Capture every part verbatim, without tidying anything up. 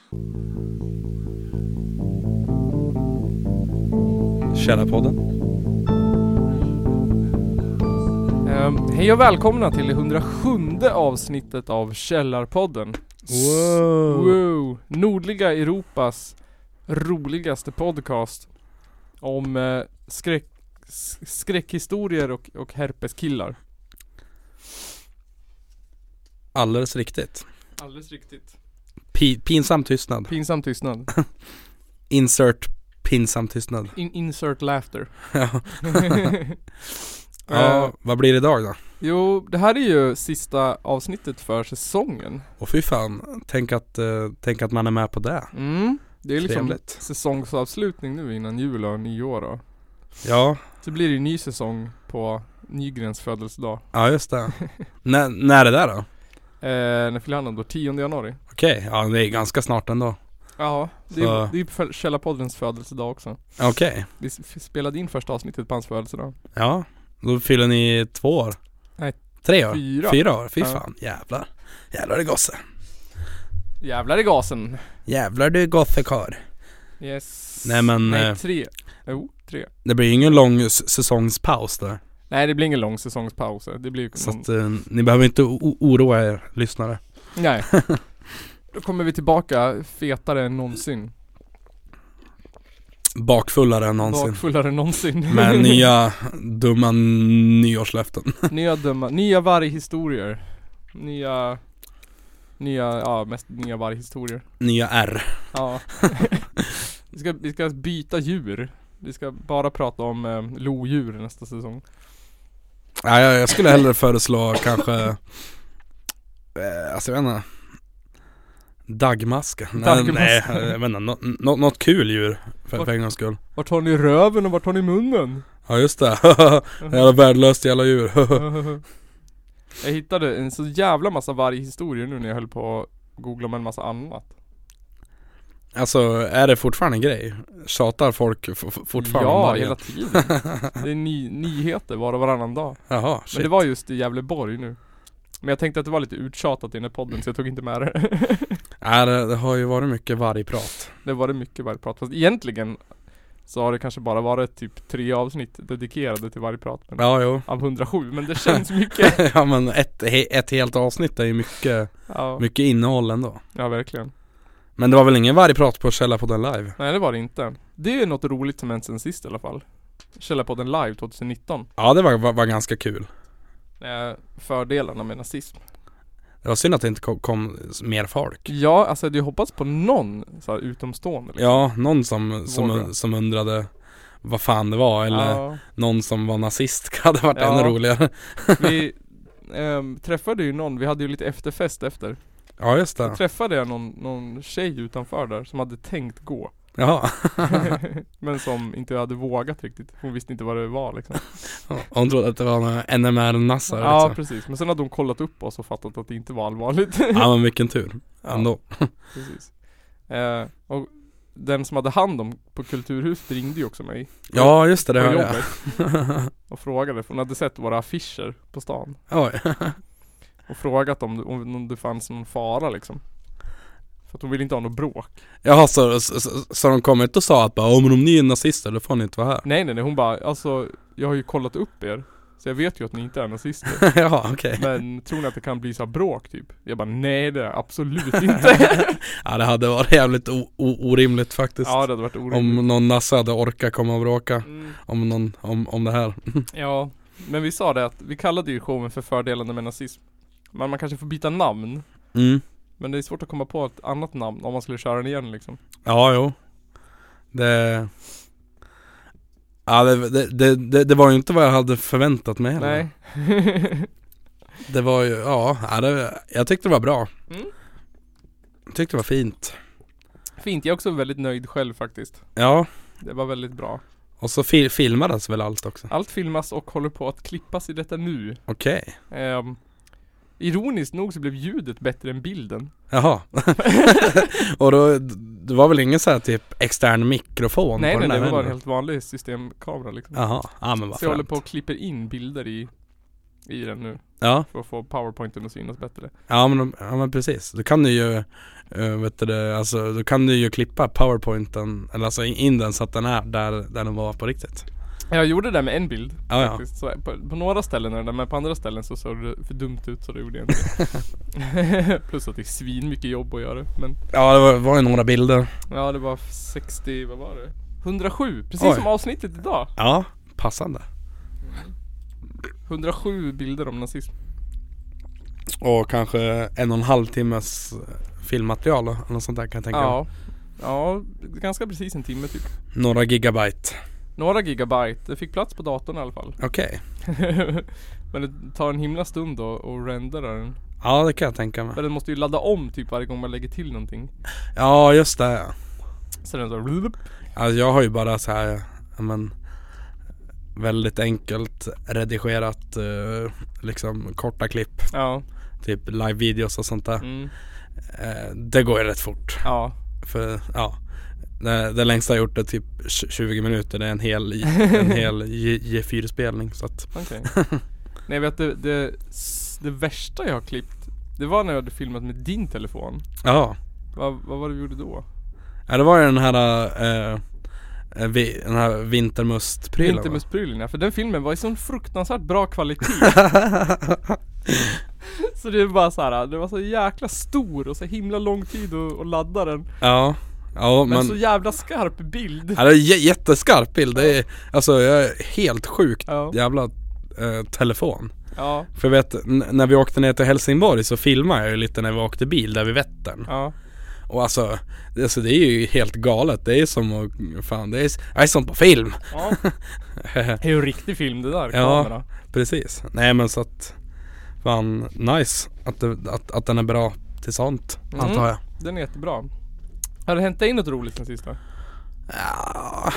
Källarpodden. Um, hej och välkomna till det hundrasjunde avsnittet av Källarpodden. Wow. Wow. Nordliga Europas roligaste podcast om uh, skräck, skräckhistorier och, och herpeskillar. Alldeles riktigt. Alldeles riktigt. P- pinsam tystnad. Pinsam tystnad. Insert pinsam tystnad. In- insert laughter. Ja. Ja, vad blir det idag då? Jo, det här är ju sista avsnittet för säsongen. Och fy fan, tänk att, uh, tänk att man är med på det. Mm. Det är liksom Trevligt. säsongsavslutning nu innan jul och nyår då. Ja. Så blir det ju ny säsong på Nygrens födelsedag. Ja, just det. N- när är det där då? Eh, när fyller han då? tionde januari. Okej, okay. Ja, det är ganska snart ändå. Ja, det Så. är, det är Källarpoddens födelsedag också. Okej. Okay. Vi spelade in första avsnittet på hans födelsedag. Ja, då fyller ni två år. Nej, tre år. Fyra. Fyra år, fy Ja. fan. Jävlar. Jävlar är gosse. Jävlar i gasen. Jävlar du gossekar. Yes. Nej, men, Nej, eh, tre. Jo, tre. Det blir ingen lång s- säsongspaus där. Nej, det blir ingen lång säsongspaus. Det blir Så någon... att eh, ni behöver inte o- oroa er lyssnare. Nej. Då kommer vi tillbaka fetare än någonsin. Bakfullare än någonsin. Bakfullare än någonsin. Med nya dumma nyårslöften. Nya döma, nya varghistorier. Nya Nya, ja mest nya varghistorier. Nya R. Ja. vi, ska, vi ska byta djur. Vi ska bara prata om eh, lodjur nästa säsong. Ja, jag, jag skulle hellre föreslå kanske eh, alltså jag vet inte, dagmaska. Dagmaska. Nej, nej, jag vet inte, nå- nå- något kul djur för, för en gångs skull. Vart har ni röven och vart har ni munnen? Ja, just det. Jävla värdelöst jävla djur. Jag hittade en så jävla massa varghistorier nu när jag höll på att googla om en massa annat. Alltså, är det fortfarande en grej? Tjatar folk f- f- fortfarande om Ja, vargen? hela tiden. Det är ny- nyheter var och varannan dag. Jaha, shit. Men det var just i Gävleborg nu. Men jag tänkte att det var lite uttjatat i den här podden så jag tog inte med det. Nej, det, det har ju varit mycket vargprat. Det var det mycket vargprat. Fast egentligen så har det kanske bara varit typ tre avsnitt dedikerade till vargprat. Men Ja, jo. av hundrasju, men det känns mycket. Ja, men ett, he- ett helt avsnitt är ju mycket, Ja, mycket innehåll ändå. ja, verkligen. Men det var väl ingen vargprat på Källarpodden live? Nej, det var det inte. Det är något roligt som hänt sen sist i alla fall. Källarpodden live tjugonitton. Ja, det var, var, var ganska kul. Eh, fördelarna med nazism. Det var synd att det inte kom, kom mer folk. Ja, alltså jag hoppats på någon så här utomstående liksom. Ja, någon som, Vårdra. som, som undrade vad fan det var. Eller Ja, någon som var nazist hade varit Ja. ännu roligare. vi ehm, träffade ju någon, vi hade ju lite efterfest efter. Ja, just Då det. träffade jag någon, någon tjej utanför där som hade tänkt gå. Jaha. Men som inte hade vågat riktigt. Hon visste inte vad det var liksom. Hon trodde att det var några N M R-nassar Ja, liksom. precis. Men sen hade hon kollat upp oss och fattat att det inte var allvarligt. Ja, men vilken tur. Ändå. Precis. Eh, och den som hade hand om på Kulturhuset ringde ju också mig. Ja, just det, det på hörde jag. jobbet. Och frågade, för hon hade sett våra affischer på stan. Oj. Och frågat om, om, om det fanns någon fara liksom. För att hon ville inte ha något bråk. Jaha, så, så, så, så de kom inte och sa att bara, oh, men om ni är nazister då får ni inte vara här. Nej nej nej, hon bara, alltså jag har ju kollat upp er. Så jag vet ju att ni inte är nazister. Jaha, okej. Men tror ni att det kan bli så här bråk typ? Jag bara, nej det är absolut inte. Ja, det hade varit jävligt o- o- orimligt faktiskt. Ja, det hade varit orimligt. Om någon nasse hade orkat komma och bråka Mm. om, någon, om, om det här. Ja, men vi sa det att vi kallade ju showen för fördelarna med nazism. Men man kanske får byta namn. Mm. Men det är svårt att komma på ett annat namn om man skulle köra den igen liksom. Ja, jo. Det... Ja, det, det, det, det, det var ju inte vad jag hade förväntat mig heller. Nej. Det var ju, ja, ja det, jag tyckte det var bra. Mm. Jag tyckte det var fint. Fint, jag är också väldigt nöjd själv faktiskt. Ja, Det var väldigt bra. och så fil- filmades väl allt också. Allt filmas och håller på att klippas i detta nu. Okej. Ehm, ironiskt nog så blev ljudet bättre än bilden. Jaha. Och då, det var väl ingen så här typ extern mikrofon Nej på nej, den det där var bara en heller? helt vanlig systemkamera liksom. Jaha, ja men vad Så jag håller främt. på och klipper in bilder i, i den nu. Ja, För att få powerpointen att synas bättre. ja men, ja men precis. Då kan du ju uh, vet du det, alltså då kan du ju klippa PowerPointen, eller alltså in den så att den är där, där den var på riktigt. Jag gjorde det med en bild Ja, ja. faktiskt. Så på, på några ställen är det, men på andra ställen så såg det för dumt ut, så det gjorde jag inte. Plus att det är svin mycket jobb att göra. Men Ja, det var, var ju några bilder. ja, det var sextio, vad var det? hundrasju, precis Oj. som avsnittet idag. Ja, passande. hundrasju bilder om nazism. Och kanske en och en halv timmes filmmaterial eller något sånt där kan jag tänka mig. Ja, ja, ganska precis en timme typ. Några gigabyte. Några gigabyte, det fick plats på datorn i alla fall. Okej. Men det tar en himla stund att att rendera den. Ja, det kan jag tänka mig. För den måste ju ladda om typ varje gång man lägger till någonting. Ja, just det. Så den så... Alltså jag har ju bara så här, ja, men väldigt enkelt redigerat uh, liksom korta klipp, Ja. typ live-videos och sånt där. Mm. Uh, det går ju rätt fort. Ja. För ja, det, det längsta jag gjort är typ tjugo minuter. Det är en hel, en hel G fyra-spelning så att... Okej. Nej, jag vet det, det, det värsta jag har klippt, det var när jag hade filmat med din telefon. Ja. Vad, vad var det du gjorde då? Ja, det var ju den här uh, vi, den här vintermustprylen. Vintermustprylen, ja. För den filmen var i sån fruktansvärt bra kvalitet. Så det är bara så här, det var så jäkla stor och så himla lång tid att, att ladda den. Ja. Ja, men, men så jävla skarp bild. Ja, det är j- jätteskarp bild. Det är, alltså jag är helt sjukt Ja. jävla eh, telefon. Ja. För jag vet, n- när vi åkte ner till Helsingborg så filmade jag ju lite när vi åkte bil där vid Vättern. Ja. Och alltså det, alltså, det är ju helt galet. Det är som att, fan, det är, det är som på film. Ja. Det är ju en riktig film det där, Ja, kamera. precis. Nej men så att, fan, nice att, det, att, att den är bra till sånt, Mm. antar jag. Den är jättebra. Har det hänt dig något roligt sen sista? Ja,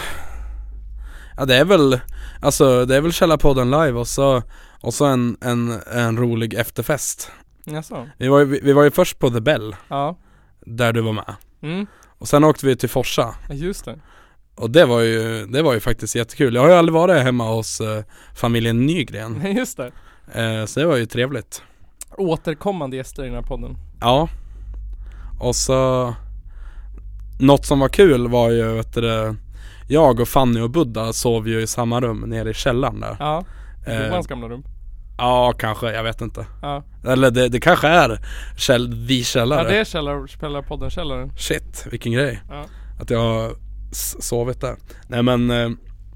ja det är väl, alltså det är väl Källarpodden live och så, och så en, en, en rolig efterfest. Jaså? Vi var, ju, vi, vi var ju först på The Bell, Ja. där du var med. Mm. Och sen åkte vi till Forsa. Ja, just det. Och det var ju, det var ju faktiskt jättekul. Jag har ju aldrig varit hemma hos eh, familjen Nygren. Nej, just det. Eh, så det var ju trevligt. Återkommande gäster i den här podden. Ja. Och så något som var kul var ju, vet du det, jag och Fanny och Buddha sov ju i samma rum nere i källaren där. Ja. Eh, Johans gamla rum. Ja, kanske, jag vet inte. Ja. Eller det, det kanske är käll, vi källare. Ja, det är källar, Källarpodden källaren. Shit, vilken grej. Ja. Att jag har s- sovit där. Nej men eh,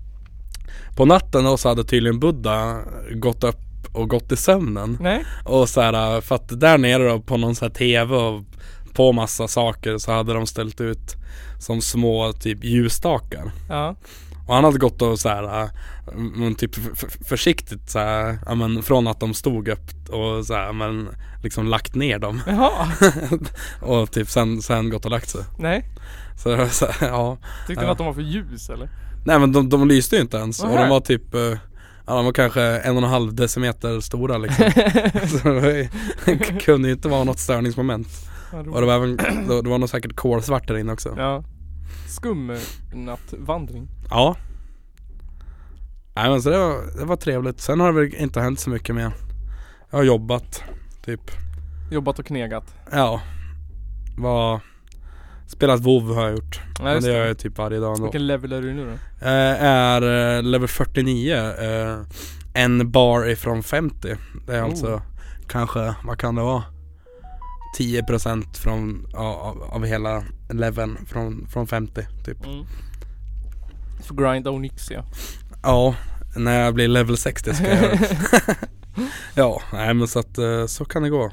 på natten då så hade tydligen Buddha gått upp och gått i sömnen. Nej. Och så här, för att där nere då på någon så här tv och på massa saker så hade de ställt ut som små typ ljusstakar. Ja. Och han hade gått och så här, men typ f- f- försiktigt så här, ja, men från att de stod upp och så här, men liksom lagt ner dem. Jaha. Och typ sen, sen gått och lagt sig. Nej. Så, det var så här, ja. Tyckte Ja. ni att de var för ljus eller? Nej men de, de lyste ju inte ens. Och Aha. de var typ, eh, ja de var kanske en och en halv decimeter stora liksom. Så det var ju, kunde ju inte vara något störningsmoment. Och det var även, det det var nog säkert kolsvart där inne också. Ja. Skum nattvandring. Ja. Nej men så det var, det var trevligt. Sen har det väl inte hänt så mycket mer. Jag har jobbat, typ. Jobbat och knegat. Ja. Var, spelat WoW har jag gjort. Ja, Men just det det. gör jag typ varje dag ändå. Vilken level är du nu då? Eh, är eh, level fyrtionio. Eh, en bar ifrån femtio. Det är Oh. alltså kanske, vad kan det vara? tio procent från, av, av hela leveln från, från femtio typ. Mm. För grind Onyxia. Ja, när jag blir level sextio ska jag göra det. Ja, nej men så att eh, så kan det gå.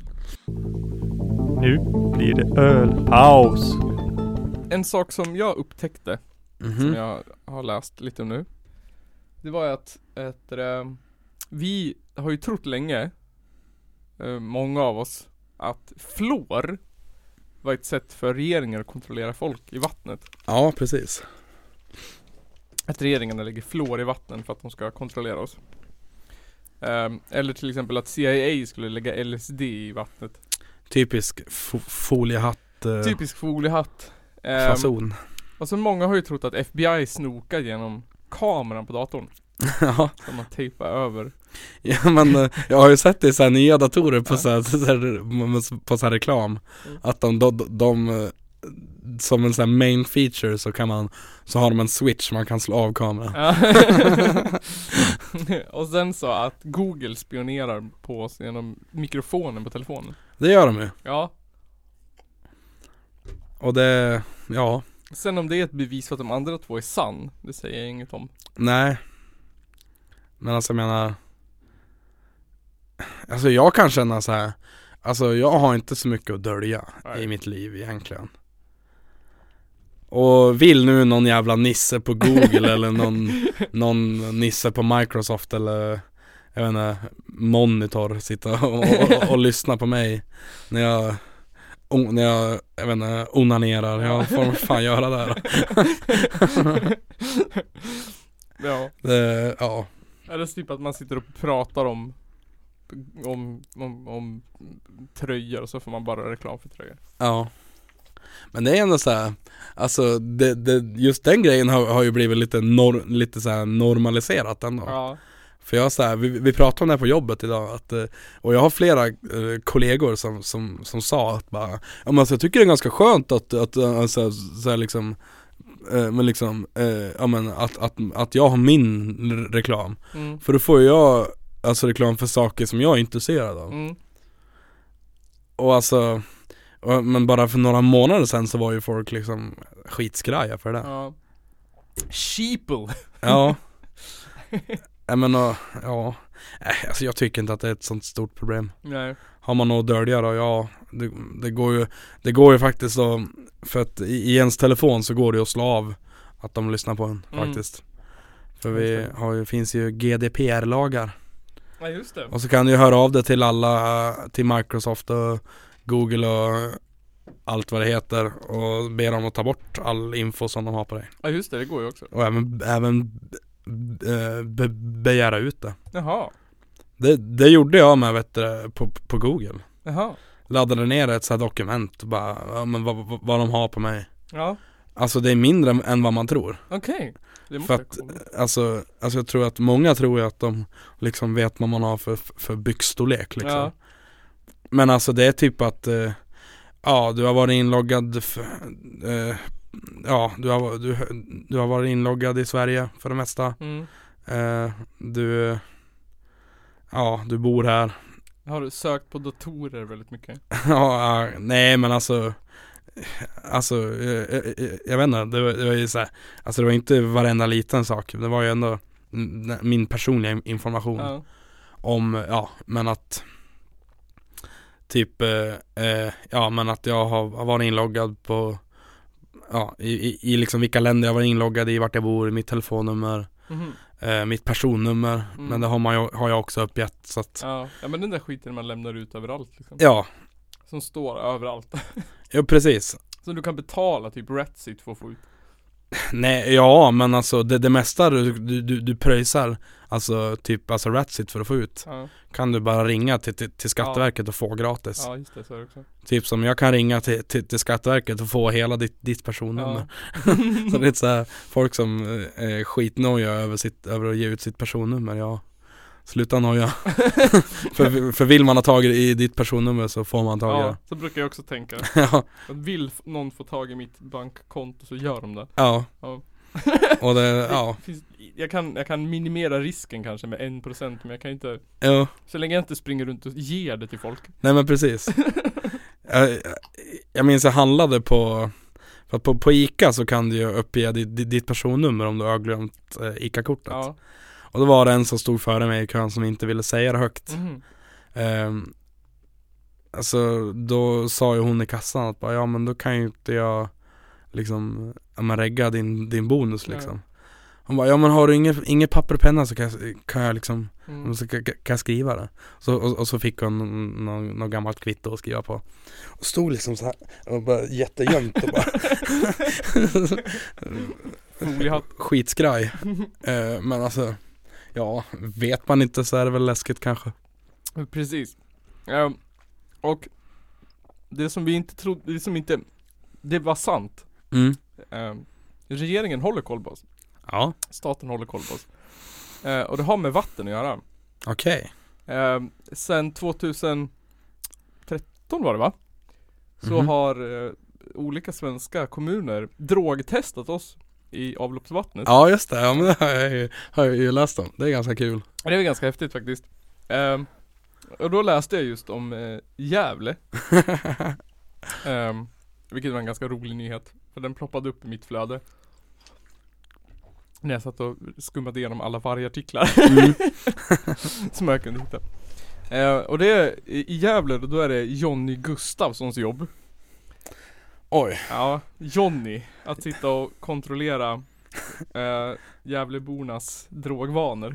Nu blir det ölpaus. En sak som jag upptäckte, Mhm. som jag har läst lite om nu. Det var ju att, att äh, vi har ju trott länge, äh, många av oss, att fluor var ett sätt för regeringen att kontrollera folk i vattnet. Ja, precis. Att regeringarna lägger fluor i vatten för att de ska kontrollera oss. Ähm, eller till exempel att C I A skulle lägga L S D i vattnet. Typisk fo- foliehatt eh, Typisk foliehatt. Ähm, fason. och så många har ju trott att F B I snokar genom kameran på datorn. Ja. Som man tejpar över. Ja, men eh, jag har ju sett det i så här nya datorer på, ja. så här, så här, på så här reklam. Mm. Att de, de, de, de som en sån här main feature så kan man, så har de en switch man kan slå av kameran. Ja. Och sen så att Google spionerar på oss genom mikrofonen på telefonen. Det gör de ju. Ja. Och det, ja. Sen om det är ett bevis för att de andra två är sann, det säger jag inget om. Nej. Men alltså jag menar, alltså jag kan känna så här, alltså jag har inte så mycket att dölja. Nej. I mitt liv egentligen. Och vill nu någon jävla nisse på Google eller någon, någon nisse på Microsoft eller jag vet inte, Monitor sitta och, och, och, och lyssna på mig när jag o, när jag, jag vet inte, onanerar. Jag får fan göra det här. Ja. Det, ja. Är det typ att man sitter och pratar om om, om, om tröjor och så får man bara reklam för tröjor? Ja. Men det är ändå så här, alltså det, det, just den grejen har, har ju blivit lite, nor, lite så här normaliserat ändå. Ja. För jag så här, vi, vi pratade om det här på jobbet idag att, och jag har flera eh, kollegor som, som, som sa att bara, ja, men alltså, jag tycker det är ganska skönt att, att alltså, så här, liksom, eh, men liksom eh, ja, men att, att, att jag har min reklam. Mm. För då får jag alltså reklam för saker som jag är intresserad av. Mm. Och alltså och, men bara för några månader sedan så var ju folk liksom skitskraja för det. Ja. Sheeple. Ja. Jag menar, ja. Alltså jag tycker inte att det är ett sånt stort problem. Nej. Har man något att dölja då, ja. Det, det går ju det går ju faktiskt då, för att i, i ens telefon så går det att slå av att de lyssnar på en mm. faktiskt. För vi har ju, finns ju G D P R-lagar. Ja, just det. Och så kan du höra av det till alla, till Microsoft och Google och allt vad det heter och be dem att ta bort all info som de har på dig. Ja, just det, det går ju också. Och även, även be, be, begära ut det. Jaha. Det, det gjorde jag med, vet du, på, på Google. Jaha. Laddade ner ett så här dokument och bara, ja, men vad, vad, vad de har på mig. Ja. Alltså det är mindre än vad man tror. Okej. Okay. Det måste för att, alltså, alltså jag tror att många tror ju att de liksom vet vad man har för, för byxstorlek liksom. Ja. Men alltså det är typ att eh, ja, du har varit inloggad för, eh, ja, du har, du, du har varit inloggad i Sverige för det mesta. Mm. Eh, du ja, du bor här. Har du sökt på datorer väldigt mycket? Ja, nej men alltså alltså jag, jag, jag vet inte, det var, det var ju så här, alltså det var inte varenda liten sak. Det var ju ändå min personliga information ja. Om, ja, men att typ eh, ja, men att jag har, har varit inloggad på ja, i, i, i liksom vilka länder jag var inloggad i, vart jag bor, mitt telefonnummer, mm. eh, mitt personnummer, mm. men det har, man ju, har jag också uppgett så att, ja. ja, men den där skiten man lämnar ut överallt liksom. Ja. Som står överallt. Ja, precis. Så du kan betala typ Ratsit för att få ut. Nej, ja, men alltså det, det mesta du, du, du, du pröjsar, alltså typ alltså Ratsit för att få ut, ja. Kan du bara ringa till, till, till Skatteverket ja. Och få gratis. Ja, just det, så är det också. Typ som jag kan ringa till, till, till Skatteverket och få hela ditt, ditt personnummer. Ja. Så det är så här, folk som är skitnoja över, sitt, över att ge ut sitt personnummer, ja. Sluta noja. för, för vill man ha tagit i ditt personnummer så får man tag i ja, det. Så brukar jag också tänka. Ja. Att vill någon få tag i mitt bankkonto så gör de det. Ja. Ja. Och det, ja. Jag kan, jag kan minimera risken kanske med en procent, men jag kan inte. Ja. Så länge jag inte springer runt och ger det till folk. Nej, men precis. jag, jag minns jag handlade på för på, på Ica så kan du ju uppge ditt, ditt personnummer om du har glömt eh, Ica-kortet. Ja. Och då var det en som stod före mig i kön som inte ville säga det högt. Mm. Um, alltså då sa ju hon i kassan att bara, ja men då kan ju inte jag liksom ja, men regga din, din bonus liksom. Ja. Hon bara, ja men har du inget, inget papper och penna så kan jag, kan jag liksom mm. så kan, kan jag skriva det. Så, och, och så fick hon någon, någon gammalt kvitto att skriva på. Och stod liksom så här och bara jättegömt och bara skitskraj. uh, men alltså ja, vet man inte så är det väl läskigt kanske. Precis. Um, och det som vi inte trodde, det som inte, det var sant. Mm. Um, regeringen håller koll på oss. Ja. Staten håller koll på oss. Eh, och det har med vatten att göra. Okej. Okay. Eh, sen tjugotretton var det va? Så Mhm. har eh, olika svenska kommuner drogtestat oss i avloppsvattnet. Ja just det, ja, men det har jag, ju, har jag ju läst om. Det är ganska kul. Det är ganska häftigt faktiskt. Eh, och då läste jag just om eh, Gävle. eh, vilket var en ganska rolig nyhet. För den ploppade upp i mitt flöde. När jag satt och skummade igenom alla vargartiklar. Mm. Som jag kunde hitta. Eh, och det är i Gävle, då är det Johnny Gustafssons jobb. Oj. Ja, Johnny. Att sitta och kontrollera eh, Gävlebornas drogvanor.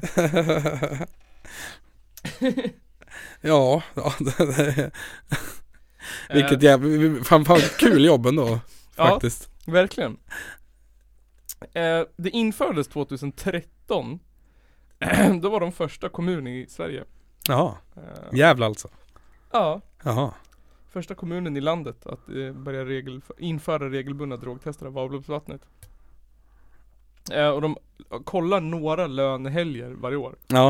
ja, ja det, det. Vilket jävla, fan, fan kul jobb ändå. Faktiskt. Ja, verkligen. Eh, det infördes tjugotretton. Då var de första kommunen i Sverige. Jaha, Eh, jävla alltså. ja, Jaha. första kommunen i landet att eh, börja regel, införa regelbundna drogtester av avloppsvattnet. Eh, och de kollar några lönehelger varje år. Ja.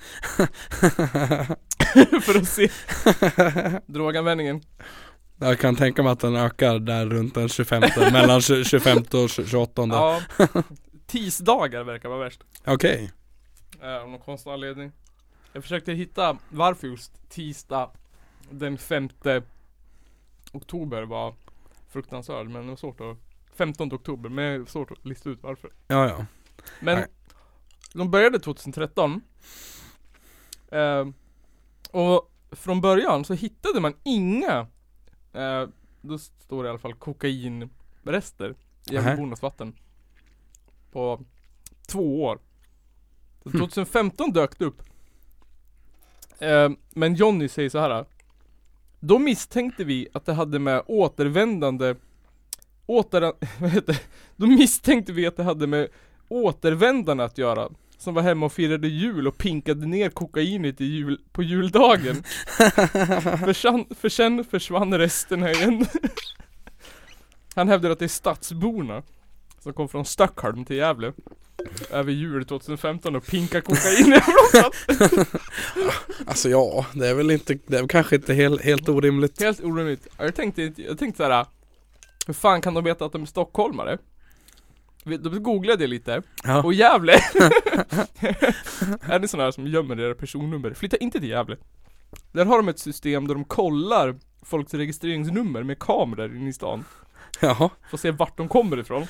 För att se droganvändningen. Jag kan tänka mig att den ökar där runt den tjugofemte, mellan tjugofemte och tjugoåttonde. Ja, tisdagar verkar vara värst. Okej. Eh, av någon konstig anledning. Jag försökte hitta varför just tisdag den femte oktober var fruktansvärd, men det var svårt att femtonde oktober, men det var svårt att lista ut varför. Ja, ja. Men Nej. de började tjugotretton. Eh, och från början så hittade man inga eh, då står det i alla fall kokainrester i Gävlebornas vatten på två år. Så tjugofemton dök det upp. Eh, men Johnny säger så här. Då misstänkte vi att det hade med återvändande åter, vad heter det? Då misstänkte vi att det hade med återvändarna att göra, som var hemma och firade jul och pinkade ner kokainet i jul, på juldagen. för, sen, för sen försvann resterna igen. Han hävdar att det är stadsborna som kom från Stockholm till Gävle över jul tjugofemton och pinka kokain. Alltså ja, det är väl inte, det är kanske inte helt, helt orimligt. Helt orimligt. Jag tänkte, jag tänkte såhär, hur fan kan de veta att de är stockholmare? Då googlade jag lite. Ja. Och Gävle är det sådana här som gömmer deras personnummer. Flytta inte till Gävle. Där har de ett system där de kollar folks registreringsnummer med kameror in i stan. Jaha. Får se vart de kommer ifrån.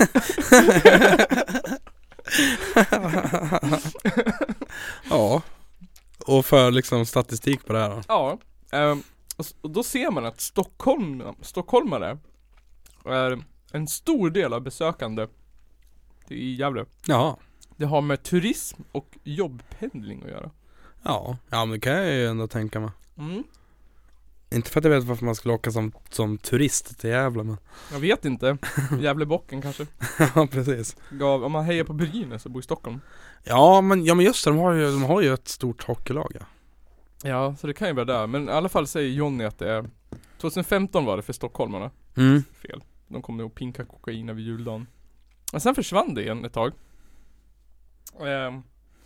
Ja. Och för liksom statistik på det här då. Ja. Um, och då ser man att Stockholm, stockholmare är en stor del av besökande i Gävle. Ja. Det har med turism och jobbpendling att göra. Ja, ja men det kan jag ju ändå tänka mig. Mm. Inte för att jag vet varför man skulle åka som, som turist till Gävle, men Jag vet inte. Gävlebocken kanske. ja, precis. Gav, om man hejar på Brynäs och bor i Stockholm. Ja, men, ja, men just det, de har ju, de har ju ett stort hockeylag, ja. Ja, så det kan ju vara där. Men i alla fall säger Johnny att det är tjugofemton var det för stockholmarna. Mm. Fel. De kom nog pinka kokain över juldagen. Och sen försvann det igen ett tag. Ehm,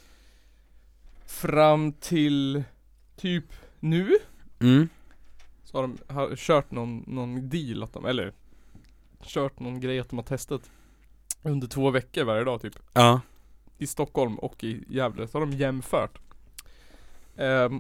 fram till typ nu. Mm. Så har de har kört någon, någon deal att de, eller kört någon grej att de har testat under två veckor varje dag typ. Ja. I Stockholm och i Gävle. Så har de jämfört. Ehm,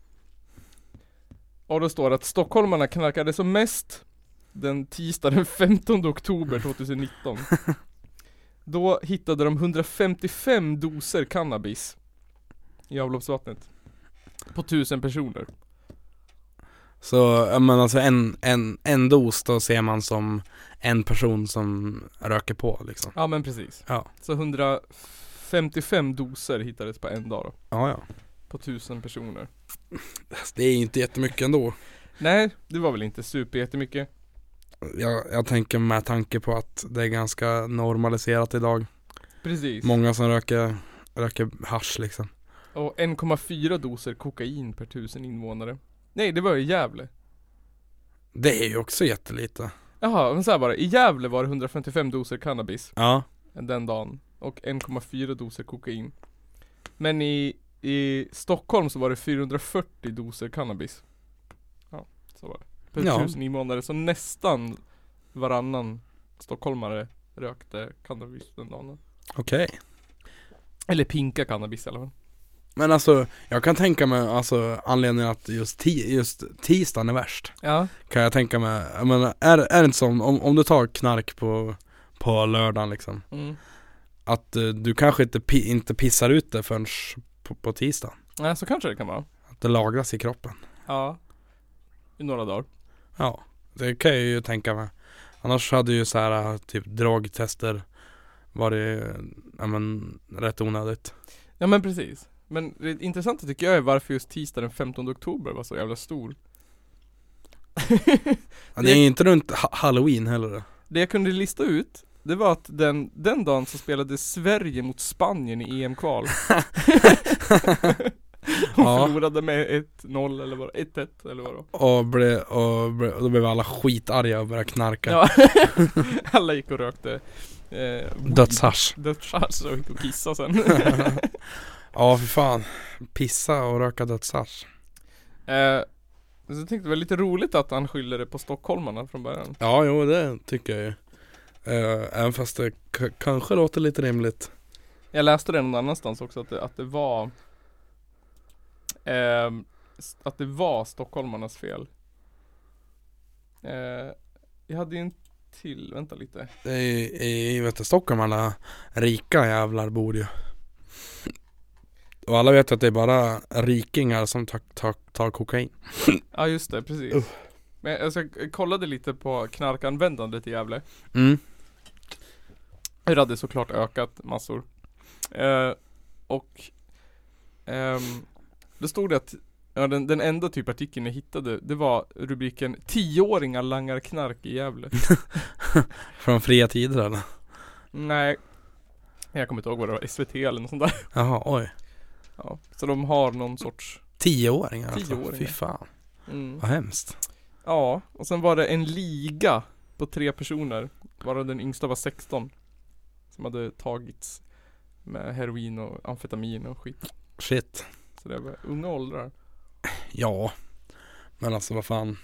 och då står det att stockholmarna knarkade som mest den tisdag den femtonde oktober tjugonitton. Då hittade de hundrafemtiofem doser cannabis i avloppsvattnet. På tusen personer. Så, men alltså en, en, en dos då ser man som en person som röker på liksom. Ja men precis. Ja. Så hundrafemtiofem doser hittades på en dag då. Ja, ja. På tusen personer. Det är inte jättemycket ändå. Nej, det var väl inte super jättemycket. Jag, jag tänker med tanke på att det är ganska normaliserat idag. Precis. Många som röker, röker hasch liksom. Och en komma fyra doser kokain per tusen invånare. Nej, det var i Gävle. Det är ju också jättelite. Jaha, men så här bara. I Gävle var det hundrafemtiofem doser cannabis Ja. den dagen. Och en komma fyra doser kokain. Men i, i Stockholm så var det fyrahundrafyrtio doser cannabis. Ja, så var det. Per Ja. tusen invånare. Så nästan varannan stockholmare rökte cannabis den dagen. Okej. Eller pinka cannabis i alla fall. Men alltså, jag kan tänka mig, alltså anledningen att just, ti- just tisdagen är värst. Ja. Kan jag tänka mig, jag menar, är, är det inte som, om, om du tar knark på, på lördagen liksom. Mm. Att uh, du kanske inte, pi- inte pissar ut det förrän på, på tisdagen. Nej, så kanske det kan vara. Att det lagras i kroppen. Ja. I några dagar. Ja, det kan jag ju tänka mig. Annars hade ju så här typ drogtester varit, ja men, rätt onödigt. Ja men precis. Men det intressanta tycker jag är varför just tisdag den femtonde oktober var så jävla stor. Ja, det är inte runt ha- Halloween heller. Det jag kunde lista ut, det var att den, den dagen så spelade Sverige mot Spanien i E M-kval. Och Ja. förlorade med ett noll eller vad ett ett eller vad då. Och, ble, och, ble, och då blev alla skitarga och började knarka. Ja. Alla gick och rökte eh, Dödshasch. Dödshasch och gick och kissade sen. Ja, för fan. Pissa och röka dödshasch. eh, så jag tänkte det var lite roligt att han skyllde det på stockholmarna från början. Ja, jo, det tycker jag ju. Uh, även fast det k- kanske låter lite rimligt. Jag läste det någon annanstans också att det, att det var eh, att det var stockholmarnas fel. Eh, jag hade ju en till, vänta lite. I, i vet du, Stockholm, alla rika jävlar bor ju. Och alla vet att det är bara rikingar som tar, tar, tar kokain. Ja just det, precis. Uh. Men alltså, jag kollade lite på knarkanvändandet i Gävle. Mm. Det hade såklart ökat massor. Eh, och ehm, det stod det att ja, den, den enda typ artikeln jag hittade, det var rubriken tioåringar langar knark i Gävle. Från fria tider eller? Nej, jag kommer inte ihåg vad det var, S V T eller något sånt där. Jaha, oj. Ja, så de har någon sorts Tioåringar alltså. Tioåringar. Fy fan, mm. vad hemskt. Ja, och sen var det en liga på tre personer, varav den yngsta var sexton, som hade tagits med heroin och amfetamin och skit. Shit. Så det var unga åldrar. Ja, men alltså vad fan.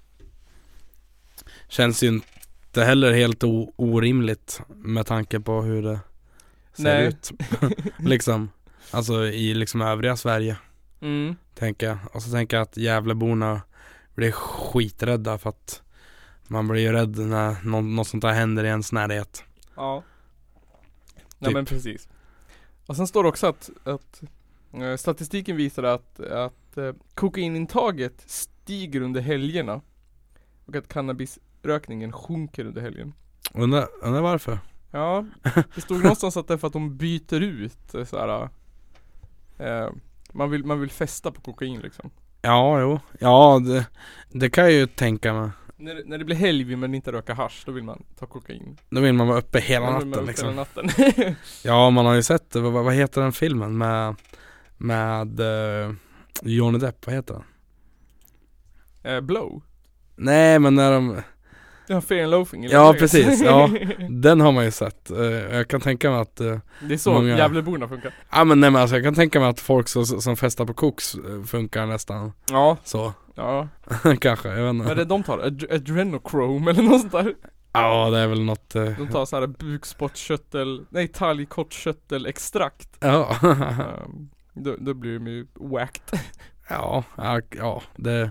Känns ju inte heller helt o- orimligt med tanke på hur det ser Nej. ut. Liksom, alltså i liksom övriga Sverige, Mm. tänker jag. Och så tänker jag att Gävleborna blir skiträdda för att man blir ju rädd när något, något sånt där händer i ens närhet. Ja. Nej Typ. men precis. Och sen står det också att, att eh, statistiken visar att, att eh, kokainintaget stiger under helgerna och att cannabisrökningen sjunker under helgen. Undrar, undrar varför? Ja, det stod någonstans att det är för att de byter ut eh, så här, eh, man, vill, man vill festa på kokain liksom. Ja, jo. Ja, det, det kan jag ju tänka mig. När, det- när det blir helg vill man inte röka hasch, då vill man ta kokain. Då vill man vara uppe hela Då vill man natten upp liksom. hela natten. Ja, man har ju sett det. Vad, vad heter den filmen med med uh, Johnny Depp? Vad heter den? eh, blow. Nej, men när de... Ja, Fear and Loafing. eller Ja, vad det är. precis. Ja, den har man ju sett. Uh, jag kan tänka mig att... Uh, Det är så många- Gävleborna funkar. ja, men nej, men alltså, jag kan tänka mig att folk som, som festar på koks uh, funkar nästan Ja, så. ja. Kanske, jag vet Vad är inte. det de tar? Ad- Adrenochrome eller något sånt där? Ja, det är väl något... Uh, De tar såhär bukspottkörtel, nej talgkortkörtelextrakt. ja. um, då, då blir de ju whacked. ja, ja, ja, det...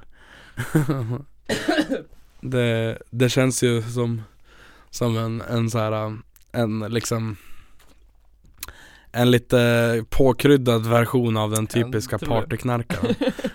det... Det känns ju som som en, en så här, en liksom en lite påkryddad version av den typiska Jag tror det. partyknarkaren.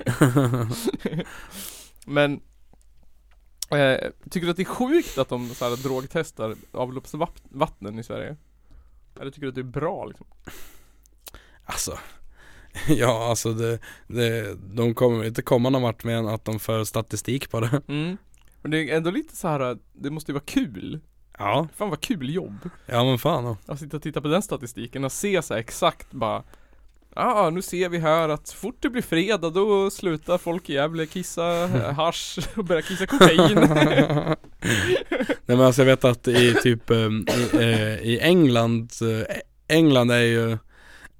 Men eh, tycker du att det är sjukt att de så här, drogtestar avloppsvattnen i Sverige? Eller tycker du att det är bra liksom? Alltså, ja alltså det, det, de kommer inte komma någon vart med att de för statistik på det. Mm. Men det är ändå lite så här, det måste ju vara kul. Ja, Fan vad kul jobb. ja men fan då. Att sitta och titta på den statistiken och se så här exakt bara, ja ah, nu ser vi här att så fort det blir fredag då slutar folk i Gävle kissa hasch och börjar kissa kokain. Nej men alltså jag vet att i typ um, i, eh, i England, eh, England är ju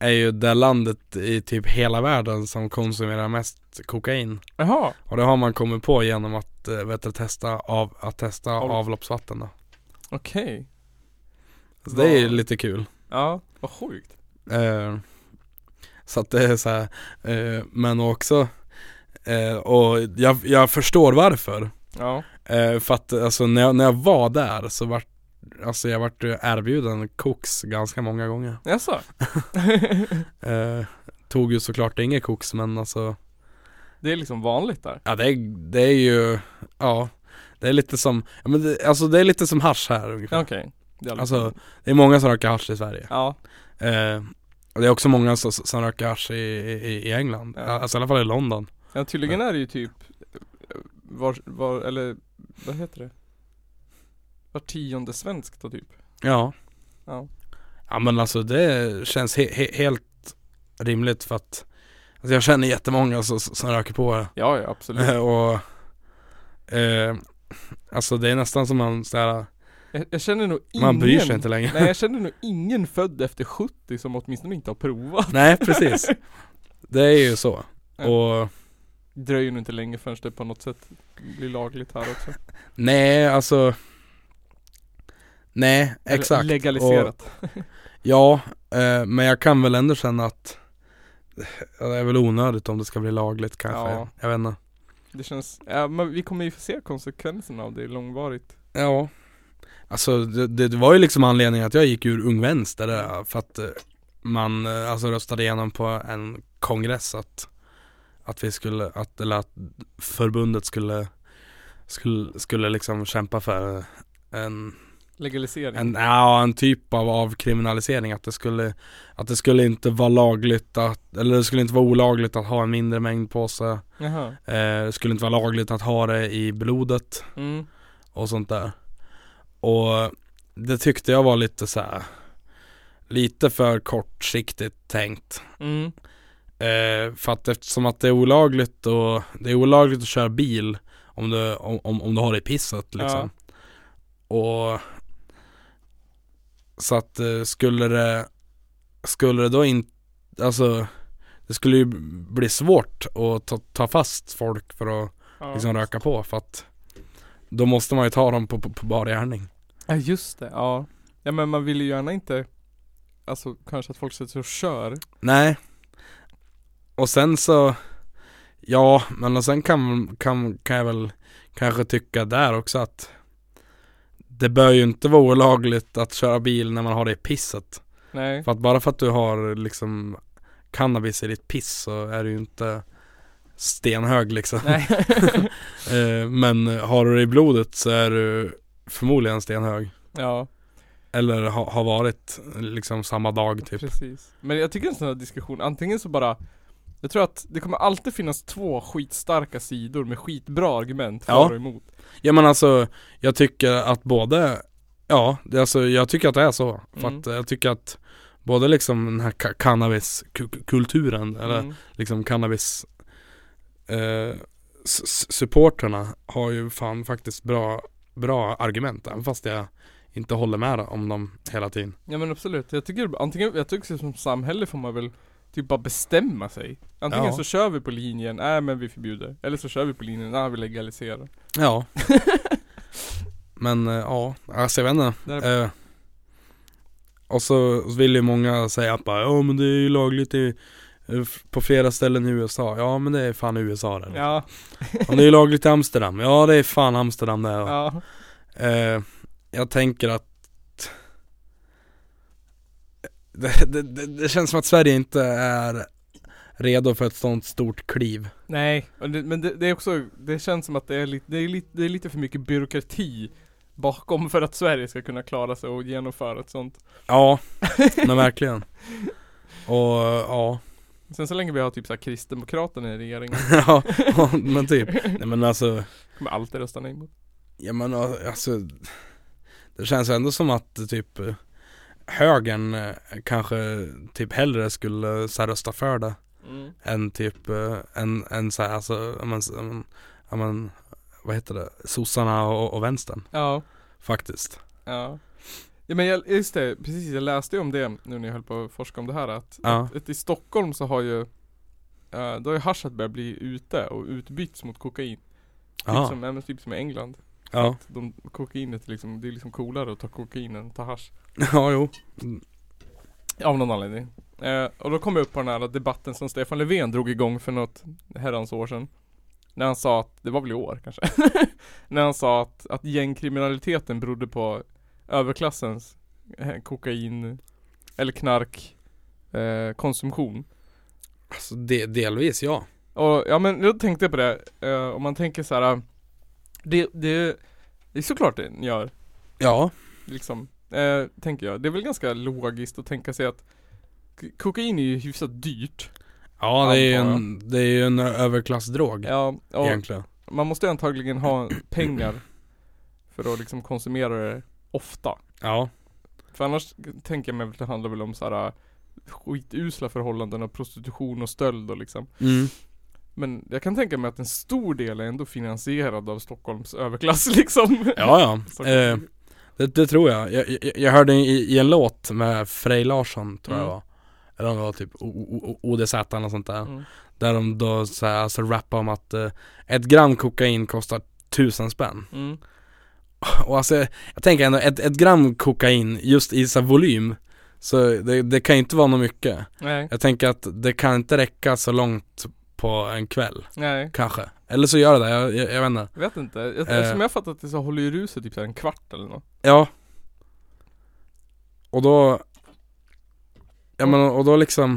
är ju det landet i typ hela världen som konsumerar mest kokain. Jaha. Och det har man kommit på genom att, vet du, testa, av, att testa av... avloppsvatten då. Okej. Okay. Så det är ju lite kul. Ja, vad sjukt. Eh, så att det är så här, eh, men också eh, och jag, jag förstår varför. Ja. Eh, för att alltså, när, jag, när jag var där så var alltså, jag vart erbjuden koks ganska många gånger. Jaså? eh, tog ju såklart inget koks, men alltså det är liksom vanligt där. Ja, det är, det är ju ja, det är lite som ja, men det, alltså det är lite som hasch här ungefär. Okej. Okay. Det är alltså det är många som röker hasch i Sverige. Ja. Eh, och det är också många som, som röker hasch i, i, i England. Ja. Alltså i alla fall i London. Ja, tydligen är det ju typ var, var, eller vad heter det? Var tionde svensk då typ. Ja. Ja. Ja, men alltså det känns he- he- helt rimligt för att alltså jag känner jättemånga som, som röker på det. Ja, ja, absolut. och eh, alltså det är nästan som man såhär, jag, jag känner nog ingen, man bryr sig inte längre. Nej, jag känner nog ingen född efter sjuttio som åtminstone inte har provat. Nej, precis. Det är ju så. Ja. Och det dröjer nog inte länge förrän det på något sätt blir lagligt här också. Nej, alltså nej, exakt. Legaliserat. Och, ja, eh, men jag kan väl ändå känna att det är väl onödigt om det ska bli lagligt kanske. Ja. Jag vet inte. Det känns, ja, men vi kommer ju få se konsekvenserna av det långvarigt. Ja. Alltså det, det var ju liksom anledningen att jag gick ur Ung Vänster där, för att man alltså röstade igenom på en kongress att att vi skulle att eller att förbundet skulle skulle skulle liksom kämpa för en legalisering. En ja, en typ av avkriminalisering, att det skulle att det skulle inte vara lagligt att eller det skulle inte vara olagligt att ha en mindre mängd på sig. Jaha. Eh, det skulle inte vara lagligt att ha det i blodet. Mm. Och sånt där. Och det tyckte jag var lite så här, lite för kortsiktigt tänkt. Mm. Eh, för att eftersom att det är olagligt och det är olagligt att köra bil om du, om, om, om du har det i pisset liksom. Ja. Och så att eh, skulle det skulle det då inte, alltså det skulle ju bli svårt att ta, ta fast folk för att ja. liksom röka på, för att då måste man ju ta dem på, på, på bar gärning. Ja, just det, ja. Ja, men man vill ju gärna inte, alltså kanske att folk sätter sig och kör. Nej. Och sen så, ja, men och sen kan, kan, kan jag väl kanske tycka där också att det bör ju inte vara olagligt att köra bil när man har det i pisset. Nej. För att bara för att du har liksom cannabis i ditt piss så är det ju inte stenhög liksom. Nej. Men har du det i blodet så är du förmodligen stenhög. Ja. Eller ha, har varit liksom samma dag typ. Precis. Men jag tycker en sån här diskussion, antingen så bara, jag tror att det kommer alltid finnas två skitstarka sidor med skitbra argument för ja. och emot. Ja, men alltså jag tycker att både, ja, det, alltså, jag tycker att det är så. För mm. att jag tycker att både liksom den här ka- cannabiskulturen eller mm. liksom cannabis eh, s- supporterna har ju fan faktiskt bra, bra argument, även fast jag inte håller med om dem hela tiden. Ja, men absolut. Jag tycker antingen, jag tycker som samhälle får man väl typ bara bestämma sig. Antingen ja. så kör vi på linjen, nej men vi förbjuder. Eller så kör vi på linjen, nej vi legaliserar. Ja. Men äh, ja, alltså jag vet inte. Äh, och så vill ju många säga att bara, ja men det är ju lagligt i, på flera ställen i U S A. Ja, men det är fan U S A där. Ja. Och det är lagligt i Amsterdam. Ja, det är fan Amsterdam där. Ja. Äh, jag tänker att Det, det, det, det känns som att Sverige inte är redo för ett sånt stort kliv. Nej, det, men det, det är också, det känns som att det är, lite, det, är lite, det är lite för mycket byråkrati bakom för att Sverige ska kunna klara sig och genomföra ett sånt. Ja, men verkligen. Och ja. Sen så länge vi har typ så här Kristdemokraterna i regeringen. Ja, men typ. Nej, men alltså, kommer alltid rösta nej mot. Ja, men alltså det känns ändå som att typ högern eh, kanske typ hellre skulle så här, rösta för det mm. än typ eh, en, en så här, alltså man, man, man, vad heter det, sossarna och, och vänstern. Ja. Faktiskt. Ja. Ja men jag, just det, precis, jag läste ju om det nu när jag höll på att forska om det här att, Ja. att, att i Stockholm så har ju uh, då har ju haschet börjat bli ute och utbytts mot kokain. Typ Ja. som, även typ som i England. Ja. Att de, kokainet liksom, det är liksom coolare att ta kokain än att ta hasch. Ja, jo. Av någon anledning. Uh, och då kom jag upp på den här debatten som Stefan Löfven drog igång för något herrans år sedan. När han sa att, det var väl i år kanske. När han sa att, att gängkriminaliteten berodde på överklassens eh, kokain eller knark eh, konsumtion. Alltså de, delvis ja. Och ja men jag tänkte på det. Eh, om man tänker så här. Det, det, det är såklart det gör. Ja. Liksom. Eh, tänker jag. Det är väl ganska logiskt att tänka sig att k- kokain är ju hyfsat dyrt. Ja, det är ju Antar en, det är ju en överklassdrog Ja, och egentligen. man måste antagligen ha pengar för att liksom konsumera det ofta. Ja. För annars tänker jag mig att det handlar väl om så här skitusla förhållanden och prostitution och stöld och liksom. Mm. Men jag kan tänka mig att en stor del är ändå finansierad av Stockholms överklass liksom. Ja, ja. Så- Eh, det, det tror jag. Jag, jag, jag hörde i, i en låt med Frej Larsson, tror jag Mm. var. Eller om det var typ O- O- O D Z eller sånt där. Mm. Där de då så här, alltså rappar om att eh, ett gram kokain kostar tusen spänn. Mm. Och alltså, jag tänker ändå, ett, ett gram kokain just i så här volym, så det, det kan inte vara något mycket. Nej, Jag tänker att det kan inte räcka så långt på en kväll, nej. kanske. Eller så gör det det, jag, jag, jag vet inte. Jag vet inte. Jag, Eh. Eftersom jag fattat att det så håller i ruset typ så här en kvart eller något. Ja. Och då, ja men och då liksom,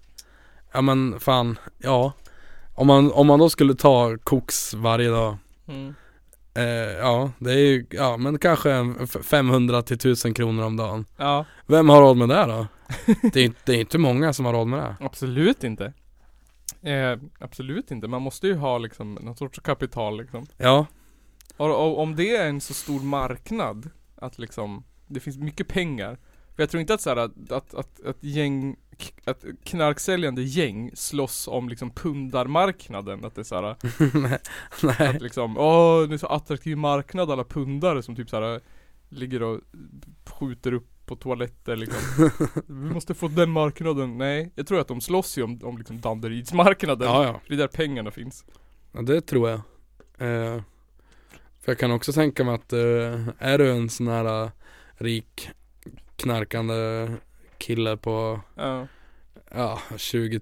ja men fan, ja. Om man, om man då skulle ta koks varje dag, Mm. eh, ja det är ju, ja men kanske en f- femhundra till tusen kronor om dagen. Ja, Vem har råd med det då? Det är, inte- det är inte många som har råd med det. absolut inte. Eh, absolut inte. Man måste ju ha liksom någon sorts kapital liksom. Ja, Och, och om det är en så stor marknad att liksom det finns mycket pengar. För jag tror inte att så här, att, att, att, att gäng att knarksäljande gäng slåss om liksom pundarmarknaden, att det är så här, nej, nej. att liksom åh det är så attraktiv marknad, alla pundare som typ så här ligger och skjuter upp på toaletter liksom. Vi måste få den marknaden. Nej, jag tror att de slåss ju om, om liksom Danderydsmarknaden. Ja, ja. Det är där pengarna finns. Ja, det tror jag. Eh, för jag kan också tänka mig att eh, är du en sån här uh, rik knarkande kille på Ja. ja, tjugo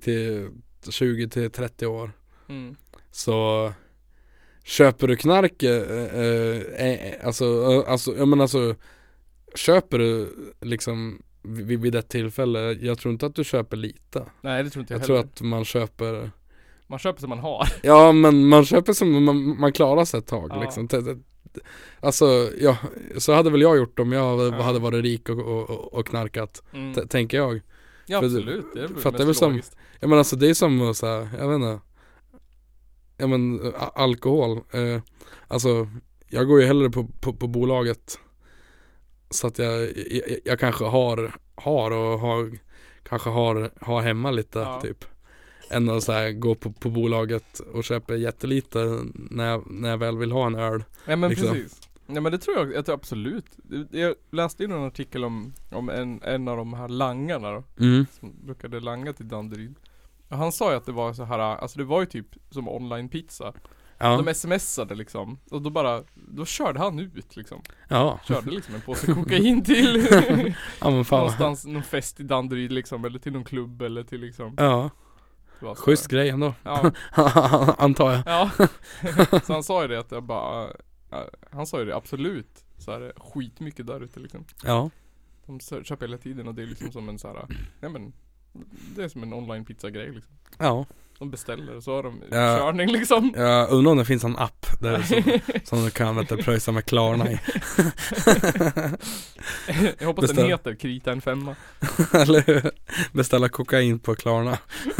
till trettio år, Mm. så köper du knark eh, eh, eh, alltså, eh, alltså, jag menar alltså, köper du liksom vid, vid ett tillfälle, jag tror inte att du köper lite. Nej, det tror inte jag, Jag heller. tror att man köper, Man köper som man har. ja men man köper som man, man klarar sig ett tag Ja. liksom. T- t- Alltså, ja, så hade väl jag gjort om jag hade, Ja. hade varit rik och, och, och knarkat, Mm. t- tänker jag. Ja, för- absolut. Det är väl för att det är väl mest som- logiskt. Ja men alltså det är som att så här, jag vet inte. Ja men a- alkohol, eh, alltså jag går ju hellre på, på, på bolaget, så att jag, jag, jag kanske har, har och har, kanske har, har hemma lite Ja. typ. Än att så här, gå på, på bolaget och köpa jättelite när jag, när jag väl vill ha en öl. Ja men liksom. precis. Ja men det tror jag, jag tror absolut. Jag läste ju någon artikel om, om en, en av de här langarna då, Mm. som brukade langa till Danderyd. Och han sa ju att det var så här, alltså det var ju typ som online pizza. Ja. De smsade liksom. Och då bara, då körde han ut liksom. Ja. Körde liksom en påse kokain till Ja men fan. någonstans, någon fest i Danderyd liksom. Eller till någon klubb eller till liksom. Ja, Det var så schysst här. grej ändå. Ja, Antar jag. ja. Så han sa ju det att jag bara, äh, han sa ju det absolut. Så här, skitmycket där ute liksom. Ja. De sö- köper hela tiden och det är liksom som en så här, ja men det är som en online pizza grej liksom. Ja. De beställer och så har de Ja. körning liksom. Jag undrar om det finns en app där som, som du kan vet, du, pröjsa med Klarna i. Jag hoppas Beställ. den heter Krita en femma. Eller hur? Beställa kokain på Klarna.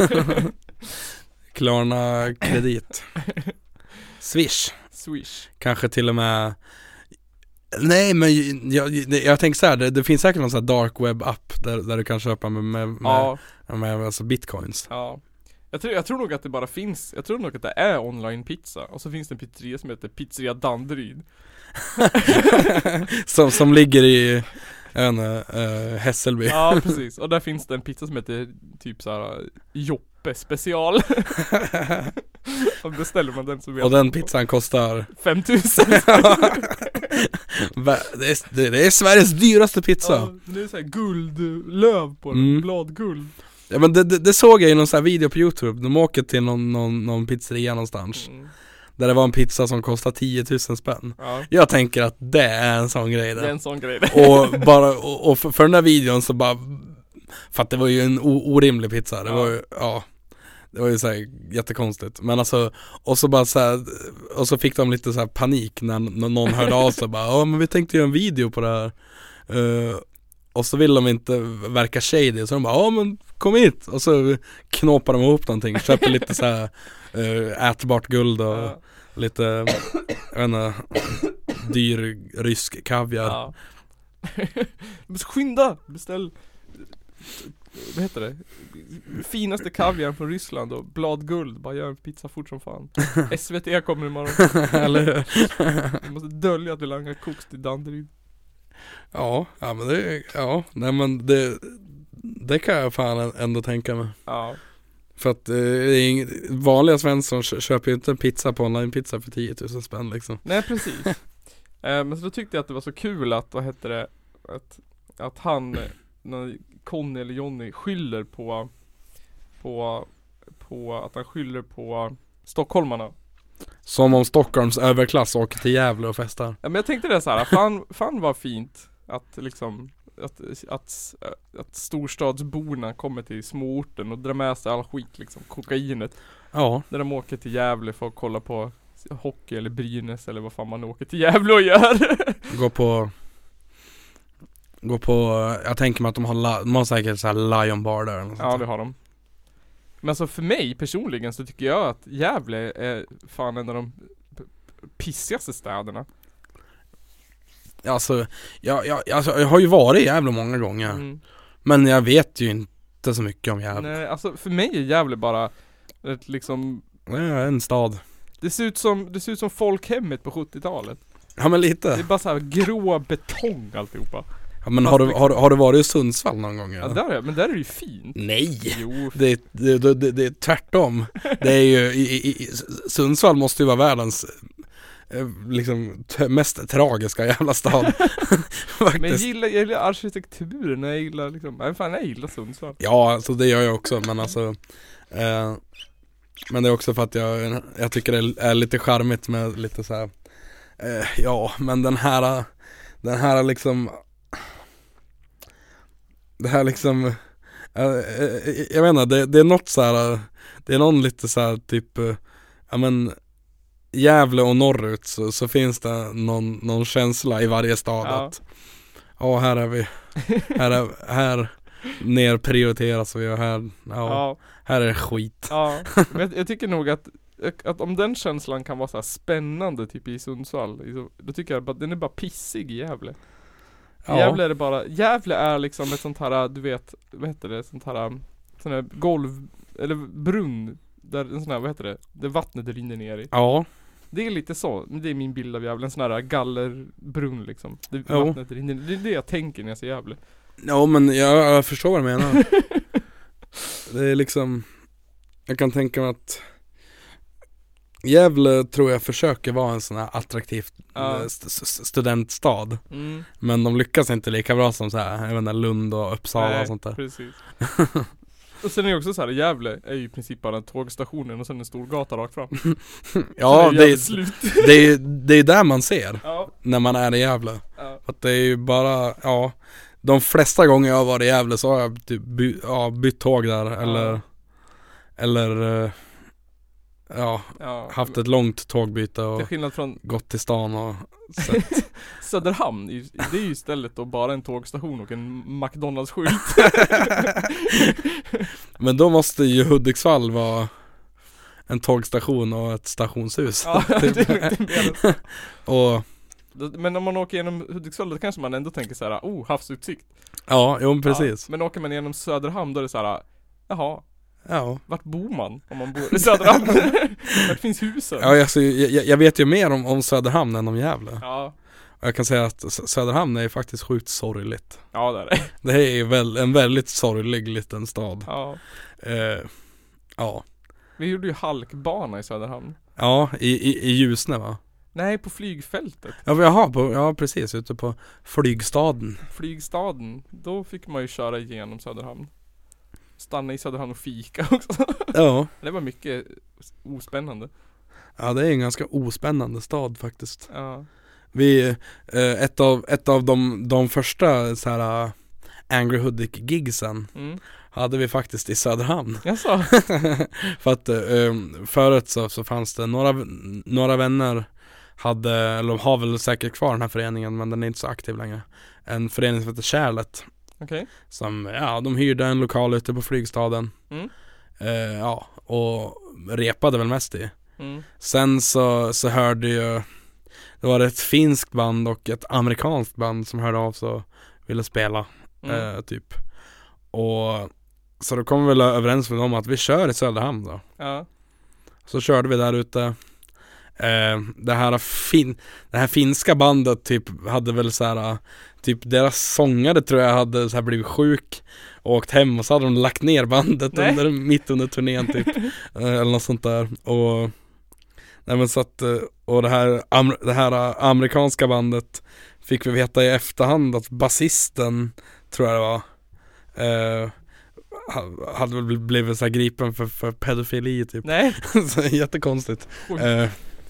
Klarna kredit. Swish. Swish. Kanske till och med. Nej men jag, jag, jag tänker så här, det, det finns säkert någon sån här dark web app där, där du kan köpa med, med, med, Ja, med, med alltså bitcoins. ja. Jag tror, jag tror nog att det bara finns, jag tror nog att det är online pizza. Och så finns det en pizzeria som heter Pizzeria Danderyd. som, som ligger i en uh, Hässelby. Ja, precis. Och där finns det en pizza som heter typ såhär Joppe special. Och beställer man den så vet och den pizzan kostar fem tusen. det, är, det, det är Sveriges dyraste pizza. Ja, det är såhär guldlöv på den, mm. bladguld. Ja, men det, det, det såg jag i någon sån här video på YouTube. De åker till någon, någon, någon pizzeria någonstans. Mm. Där det var en pizza som kostade tio tusen spänn. Ja. Jag tänker att det är en sån grej där. Det är en sån grej Och, bara, och, och för, för den här videon så bara... För att det var ju en o, orimlig pizza. Det ja. var ju, ja... Det var ju så här jättekonstigt. Men alltså, och så bara så här, och så fick de lite så här panik när, när någon hörde av sig bara, ja men vi tänkte göra en video på det här. Uh, och så vill de inte verka shady, så de bara, ja men kom hit. Och så knåpar de ihop någonting, köper lite så här uh, ätbart guld och ja. lite, jag vet inte, dyr rysk kaviar. Ja. Skynda, beställ, vad heter det? Finaste kaviar från Ryssland och bladguld. Bara gör en pizza fort som fan. S V T kommer imorgon. Eller hur? Vi måste dölja att vi langar koks till Danderyd. Ja, ja men det, ja, nej men det, det kan jag fan ändå tänka mig. Ja. För att eh, vanliga Svensson köper ju inte en pizza på online-pizza för tio tusen spänn liksom. Nej, precis. eh, men så då tyckte jag att det var så kul att, vad heter det, att, att han, när Conny eller Johnny skyller på, på, på att han skyller på stockholmarna. Som om Stockholms överklass åker till Gävle och festar. Ja, men jag tänkte det så här, fan, fan var fint att liksom att, att, att storstadsborna kommer till småorten och drar med sig all skit liksom, kokainet. Ja. När de åker till Gävle för att kolla på hockey eller Brynäs eller vad fan man åker till Gävle och gör. Gå på Gå på, jag tänker mig att de har, de har säkert så här Lion Bar där. Eller ja, det har de. Men alltså för mig personligen så tycker jag att Gävle är fan en av de pissigaste städerna. Alltså jag, jag, alltså, jag har ju varit i Gävle många gånger. Mm. Men jag vet ju inte så mycket om Gävle. Nej, alltså för mig är Gävle bara ett liksom... Ja, en stad. Det ser ut som, det ser ut som folkhemmet på sjuttiotalet. Ja, men lite. Det är bara så här grå betong alltihopa. Ja, men har du, har, har du varit i Sundsvall någon gång? Ja, där är, men där är det ju fint. Nej, jo. Det, det, det, det är tvärtom. Det är ju, i, i, Sundsvall måste ju vara världens liksom t- mest tragiska jävla stad. Men jag gillar, jag gillar arkitekturen, jag gillar liksom, nej fan jag gillar Sundsvall. Ja, alltså det gör jag också, men alltså eh, men det är också för att jag, jag tycker det är lite charmigt med lite så här, eh, ja, men den här den här liksom det här liksom eh, jag vet inte, det, det är något så här, det är någon lite så här typ, ja men Gävle och norrut så, så finns det någon, någon känsla i varje stad ja. Att ja, här är vi här, är, här ner prioriteras vi och här, ja, ja. Här är det skit. Ja, men jag, jag tycker nog att, att om den känslan kan vara så här spännande typ i Sundsvall, då tycker jag att den är bara pissig i Gävle. Ja. Gävle är det bara, Gävle är liksom ett sånt här, du vet, vad heter det, sånt här, sån här golv, eller brunn, där en sån här, vad heter det, där vattnet rinner ner i. Ja. Det är lite så, det är min bild av Gävle, en sån här gallerbrunn liksom. Det, vattnet rinner, det är det jag tänker när jag ser Gävle. Ja, men jag, jag förstår vad du menar. Det är liksom, jag kan tänka mig att Gävle tror jag försöker vara en sån här attraktiv ja. st- st- studentstad. Mm. Men de lyckas inte lika bra som så här, jag vet inte, Lund och Uppsala. Nej, och sånt där. Precis. Och sen är det också så här, Gävle är ju i princip bara tågstationen och sen en stor gata rakt fram. Ja, det är, det är det är där man ser ja. När man är i Gävle. Ja. Att det är ju bara, ja, de flesta gånger jag har varit i Gävle så har jag typ by, ja, bytt tåg där eller ja. eller ja, ja, haft ett långt tågbyte och från gått till stan och sett. Söderhamn, det är ju istället då bara en tågstation och en McDonalds-skylt. Men då måste ju Hudiksvall vara en tågstation och ett stationshus. Ja, det är mycket och men om man åker genom Hudiksvall då kanske man ändå tänker så här, oh, havsutsikt. Ja, jo, precis. Ja, men åker man genom Söderhamn då är det så här, jaha. Ja. Vart bor man om man bor i Söderhamn? Vart finns husen? Ja, alltså, jag, jag vet ju mer om, om Söderhamn än om Gävle. Ja. Jag kan säga att Söderhamn är faktiskt sjukt sorgligt. Ja, det är det. Det är ju väl en väldigt sorglig liten stad. Ja. Eh, ja. Vi gjorde ju halkbana i Söderhamn. Ja, i, i, i Ljusne va? Nej, på flygfältet. Ja, jaha, på, ja precis, ute på flygstaden. Flygstaden. Då fick man ju köra igenom Söderhamn. Stanna i Söderhamn och fika också. Ja. Det var mycket ospännande. Ja, det är en ganska ospännande stad faktiskt. Ja. Vi, eh, ett av, ett av de, de första så här Angry Hoodic-gigsen Mm. hade vi faktiskt i Söderhamn. Jaså? För att eh, förut så, så fanns det några, några vänner hade, eller har väl säkert kvar den här föreningen, men den är inte så aktiv längre. En förening som heter Kärlet. Okej. Okay. Som, ja, de hyrde en lokal ute på flygstaden. Mm. Eh, ja, och repade väl mest i. Mm. Sen så, så hörde ju, det var ett finskt band och ett amerikanskt band som hörde av sig och ville spela. Mm. Eh, typ. Och så då kom vi väl överens med dem att vi kör i Söderhamn då. Ja. Så körde vi där ute. Eh, det här fin det här finska bandet typ hade väl så här, typ deras sångare tror jag hade så här blivit sjuk och åkt hem, och så hade de lagt ner bandet under, mitt under turnén typ. eh, eller något sånt där. Och nej, men så att, och det här am- det här amerikanska bandet fick vi veta i efterhand att basisten, tror jag det var, eh, hade väl blivit så här gripen för, för pedofili typ. Nej. Så jättekonstigt. Eh,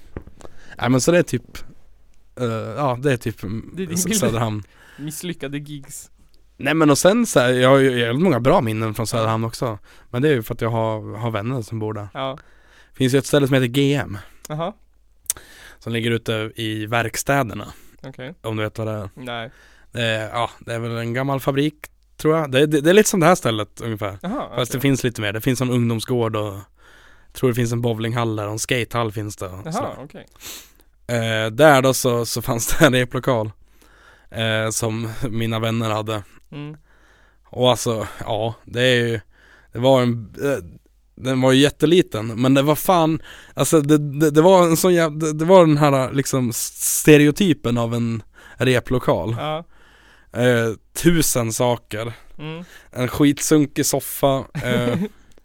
nej men så det är typ eh, ja, det är typ det är S- Söderhamn. Misslyckade gigs. Nej men och sen så här, jag har ju jävligt många bra minnen från Söderhamn också. Men det är ju för att jag har, har vänner som bor där. Ja. Finns ju ett ställe som heter G M. Aha. Som ligger ute i verkstäderna. Okej. Okay. Om du vet vad det är. Nej. Det är, ja, det är väl en gammal fabrik, tror jag. Det, det, det är lite som det här stället ungefär. Aha, fast okay. det finns lite mer. Det finns en ungdomsgård och jag tror det finns en bowlinghall där och en skatehall finns det. Jaha, okej. Okay. Eh, där då så, så fanns det en replokal eh, som mina vänner hade. Mm. Och alltså, ja, det är ju, det var en, eh, den var ju jätteliten, men det var fan, alltså det, det, det var en sån jävla, det, det var den här liksom stereotypen av en replokal. Ja. Eh, tusen saker. Mm. En skitsunkig soffa. Eh,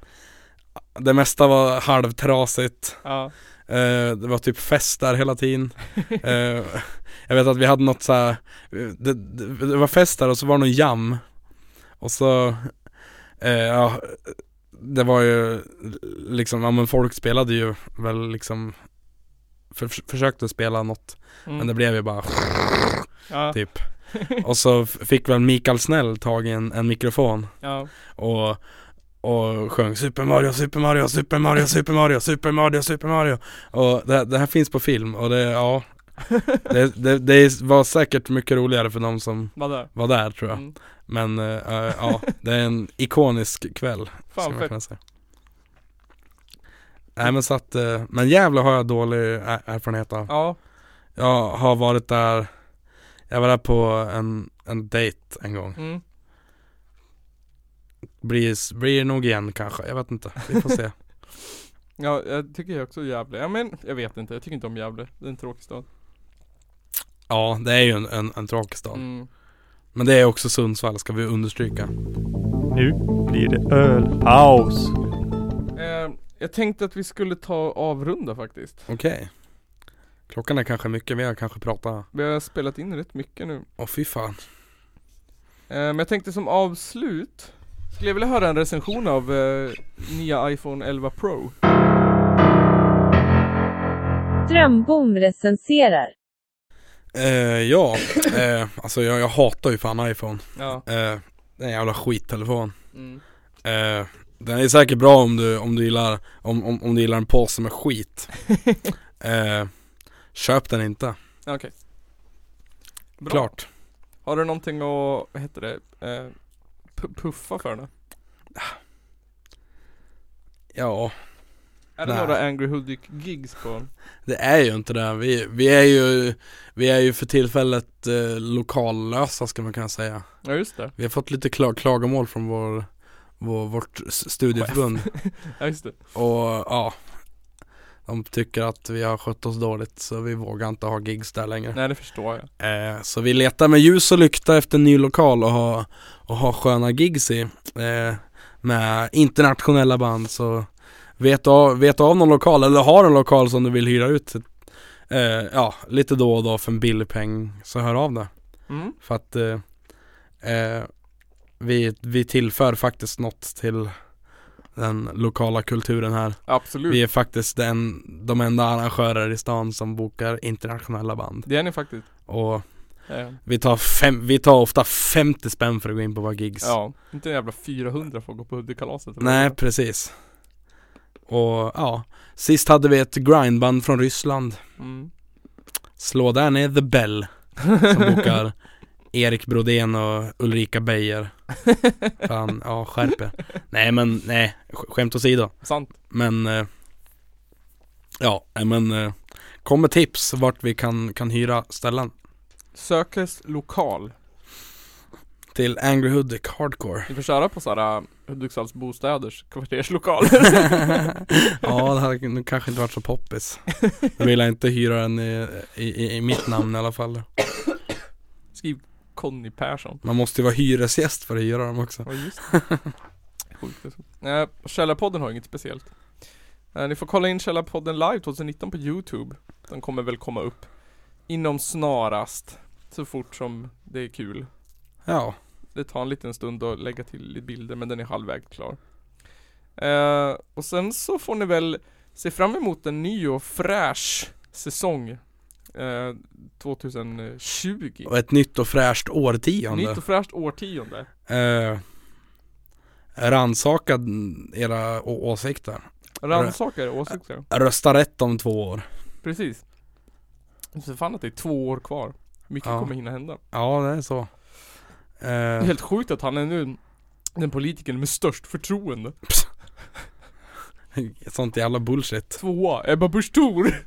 det mesta var halvtrasigt. Ja. Eh, det var typ fest där hela tiden. eh, jag vet att vi hade något så här, det, det, det var fest där och så var det någon jam. Och så eh, ja, det var ju liksom, ja men folk spelade ju väl liksom för, för, försökte spela något. Mm. Men det blev ju bara ja. Typ. Och så fick väl Mikael Snäll tag i en, en mikrofon. Ja. Och och sjöng Super Mario, Super Mario, Super Mario, Super Mario, Super Mario, Super Mario. Och det, det här finns på film. Och det, ja det, det, det var säkert mycket roligare för de som var där, var där tror jag. Mm. Men uh, ja, det är en ikonisk kväll. Fan man kunna säga. Nej men så att, uh, men jävla har jag dålig erfarenhet av. Ja. Jag har varit där. Jag var där på en, en date en gång. Mm. Blir, blir nog igen kanske, jag vet inte. Vi får se. Ja, jag tycker jag också Gävle. Ja men, jag vet inte, jag tycker inte om Gävle. Det är en tråkig stad. Ja, det är ju en, en, en tråkig stad. Mm. Men det är också Sundsvall, ska vi understryka. Nu blir det ölpaus. Eh, jag tänkte att vi skulle ta avrunda faktiskt. Okej. Okay. Klockan är kanske mycket, vi har kanske pratat. Vi har spelat in rätt mycket nu. Åh fy fan. Eh, men jag tänkte som avslut skulle jag vilja höra en recension av eh, nya iPhone elva Pro. Drömbom recenserar. Eh, ja, eh, alltså jag, jag hatar ju fan iPhone. Ja. Eh, det är en jävla skittelefon. Mm. Eh, den är säkert bra om du, om du gillar om, om, om du gillar en påse med skit. eh, köp den inte. Okej. Okay. Klart. Har du någonting att, vad heter det, eh, p- puffa för den? Ja. Är det Nej. några Angry Hoodic gigs på? Det är ju inte det. Vi, vi är ju vi är ju för tillfället eh, lokallösa ska man kunna säga. Ja just det. Vi har fått lite klag- klagomål från vår, vår vårt studieförbund. Ja just det. Och ja, De tycker att vi har skött oss dåligt, så vi vågar inte ha gigs där längre. Nej, det förstår jag. Eh, så vi letar med ljus och lykta efter en ny lokal och ha, och ha sköna gigs i. Eh, med internationella band. Så vet av, vet av någon lokal, eller har en lokal som du vill hyra ut. Eh, ja, lite då och då för en billig peng, så hör av det. Mm. För att eh, eh, vi, vi tillför faktiskt något till den lokala kulturen här. Absolut. Vi är faktiskt den, de enda arrangörer i stan som bokar internationella band. Det är ni faktiskt. Och Ja. vi tar, fem, vi tar ofta femtio spänn för att gå in på våra gigs. Ja, inte en jävla fyrahundra för att gå på Hudik-kalaset. Nej, precis. Och ja, sist hade vi ett grindband från Ryssland. Mm. Slå där ner The Bell, som bokar Erik Brodén och Ulrika Beijer. Fan, ja, skärper. Nej men, nej, skämt åsido. Sant. Men eh, ja, men eh, kom med tips vart vi kan, kan hyra ställen. Sökes lokal. Till Angry Hudik Hardcore. Vi får köra på sådär Hudiksvalls bostäders kvarterslokal. Ja, det hade nog kanske inte varit så poppis. Jag vill inte hyra den i, i, i mitt namn i alla fall. Skriv Conny Persson. Man måste ju vara hyresgäst för att hyra dem också. Ja, just det. Sjukt. Eh, Källarpodden har inget speciellt. Eh, ni får kolla in Källarpodden live tjugonitton på YouTube. Den kommer väl komma upp inom snarast, så fort som det är kul. Ja. Det tar en liten stund att lägga till lite bilder, men den är halvvägs klar. Eh, och sen så får ni väl se fram emot en ny och fräsch säsong eh, tjugohundratjugo. Och ett nytt och fräscht årtionde. Nytt och fräscht årtionde. Eh, rannsaka era å- åsikter. Rannsakar åsikter. Rösta rätt om två år. Precis. Så fan att det är två år kvar. Mycket Ja. kommer hinna hända. Ja, det är så. Det är Eh, helt sjukt att han är nu den politikern med störst förtroende. sånt jävla bullshit. Tvåa, Ebba Busch Thor.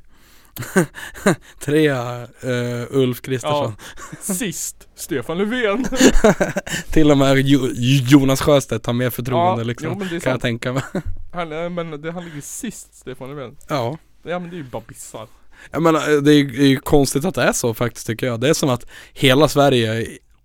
Trea, uh, Ulf Kristersson. Ja. Sist, Stefan Löfven. Till och med jo- Jonas Sjöstedt har mer förtroende Ja, liksom. jo, men det är kan jag sant. tänka mig. Han, äh, men det, han ligger sist, Stefan Löfven. Ja. Ja, men det är ju bara bissar. Jag menar, det är ju det är ju konstigt att det är så faktiskt, tycker jag. Det är som att hela Sverige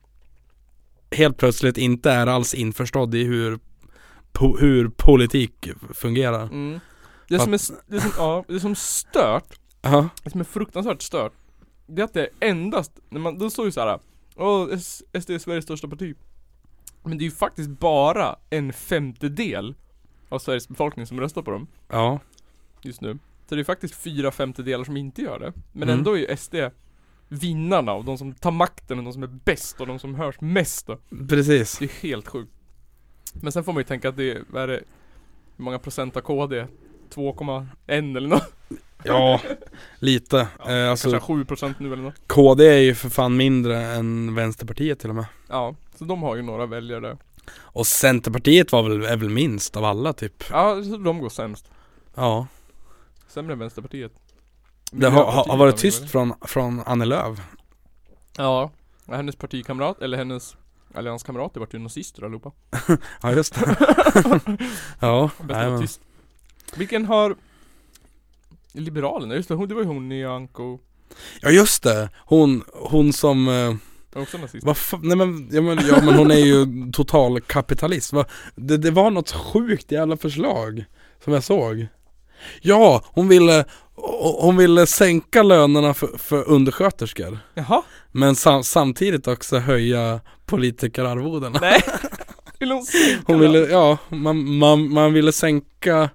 helt plötsligt inte är alls införstådd i hur po- hur politik fungerar. Mm. Det, som är, det, som, ja, det som stört, Ja. det som är fruktansvärt stört, det är att det är endast, när man, då står ju såhär, åh, S D är Sveriges största parti. Men det är ju faktiskt bara en femtedel av Sveriges befolkning som röstar på dem Ja. just nu. Så det är faktiskt fyra femtedelar som inte gör det. Men Mm. ändå är ju S D vinnarna och de som tar makten och de som är bäst och de som hörs mest då. Precis. Det är helt sjukt. Men sen får man ju tänka att det är, vad är det, hur många procent av K D? två komma ett eller något? Ja, lite. Ja, eh, alltså, kanske sju procent nu eller något. K D är ju för fan mindre än Vänsterpartiet till och med. Ja, så de har ju några väljare där. Och Centerpartiet var väl, är väl minst av alla typ. Ja, så de går sämst. Ja. Sämre än Vänsterpartiet. Det har, har, har Miljöpartiet varit vi tyst väl. från, från Annie Lööf. Ja, hennes partikamrat, eller hennes allianskamrat, det var ju nazister allihopa. Ja, just det. Ja, Bäst nej, att vara men. tyst. Vilken har Liberalerna? Just det, hon, det var ju hon i Anko. Ja, just det. Hon, hon som... Eh, Var också nazist. vad fa- nej men, ja, men, ja men hon är ju total kapitalist. Va? Det, det var något sjukt jävla förslag som jag såg. Ja, hon ville hon ville sänka lönerna för, för undersköterskor. Jaha? Men sam, samtidigt också höja politikerarvodena. Nej. Vill hon sänka Hon ville, ja, man, man, man ville sänka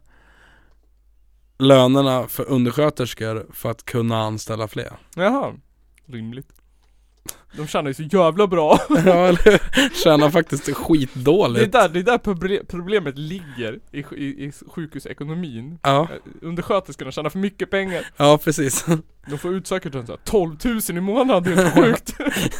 lönerna för undersköterskor för att kunna anställa fler. Jaha. Rimligt. De tjänar ju så jävla bra. Ja, eller tjänar faktiskt Det är skitdåligt. där, det är där proble- problemet ligger i, i, i sjukhusekonomin. Ja, Eh, Undersköterskorna tjänar för mycket pengar. ja precis. De får ut säkert en så här tolv tusen i månaden, det är helt sjukt.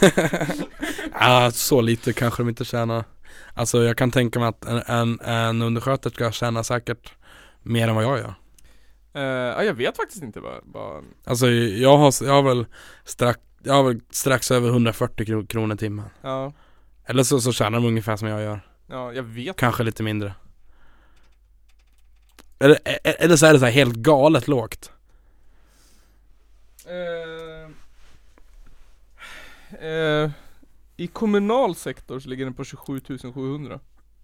Ja, så lite kanske de inte tjänar. Alltså jag kan tänka mig att en, en, en undersköterska tjänar säkert mer än vad jag gör. Eh, ja, jag vet faktiskt inte vad, vad... Alltså jag har, jag har väl strax Jag har väl strax över hundrafyrtio kro- kronor i timmen. Ja, Eller så, så tjänar de ungefär som jag gör. ja, jag vet. Kanske lite mindre. Eller, eller så är det så här helt galet lågt. Eh, eh, I kommunal sektor så ligger den på tjugosju tusen sjuhundra.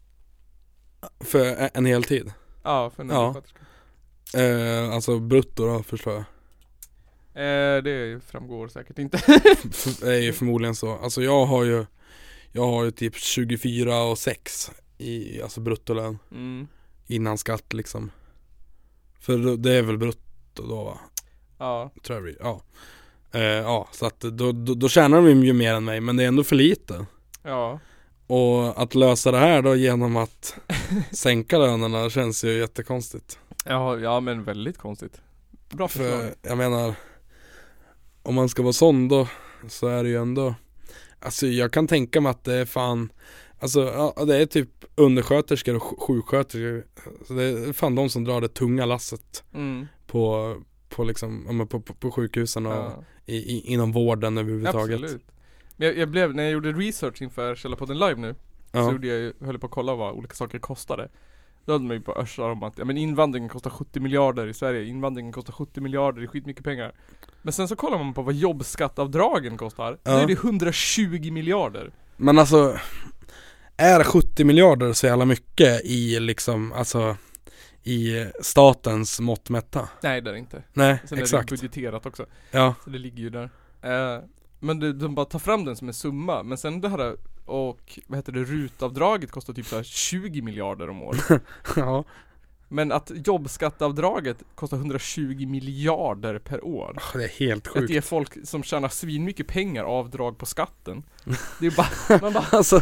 För en heltid. Ja, för en Ja. undersköterska. Eh, alltså brutto då, förstår jag. Eh, det framgår säkert inte. Det är ju förmodligen så. Alltså jag har ju Jag har ju typ tjugofyra och sex i alltså bruttolön Mm. innan skatt liksom. För det är väl brutto då, va? Ja. Tror jag vi, ja. Eh, ja, så att då, då, då tjänar de ju mer än mig, men det är ändå för lite. Ja. Och att lösa det här då genom att sänka lönerna känns ju jättekonstigt. Ja, ja men väldigt konstigt. Bra förslag. För jag menar, om man ska vara sån då, så är det ju ändå, alltså jag kan tänka mig att det är fan, alltså ja, det är typ undersköterskor och sj- sjuksköterskor, så det är fan de som drar det tunga lasset Mm. på, på liksom, ja, men på, på, på sjukhusen och Ja. i, i, inom vården överhuvudtaget. Absolut. Men jag, jag blev, när jag gjorde research inför Källarpodden live nu, så Ja. gjorde jag ju, höll på att kolla vad olika saker kostade. Då hade man ju på örsar om att, ja men invandringen kostar sjuttio miljarder i Sverige, invandringen kostar sjuttio miljarder, det är skitmycket pengar. Men sen så kollar man på vad jobbskattavdragen kostar, Ja. då är det hundratjugo miljarder. Men alltså, är sjuttio miljarder så jävla mycket i liksom, alltså i statens mått mätta? Nej det är det inte. Nej, Sen exakt. är det budgeterat också. Ja, Så det ligger ju där. Eh, men det, de bara tar fram den som en summa. Men sen det här, och vad heter det, rutavdraget kostar typ så här tjugo miljarder om året. ja. Men att jobbskatteavdraget kostar hundratjugo miljarder per år. Det är helt Att sjukt. ge folk som tjänar svin mycket pengar avdrag på skatten. Det är bara, man bara Alltså,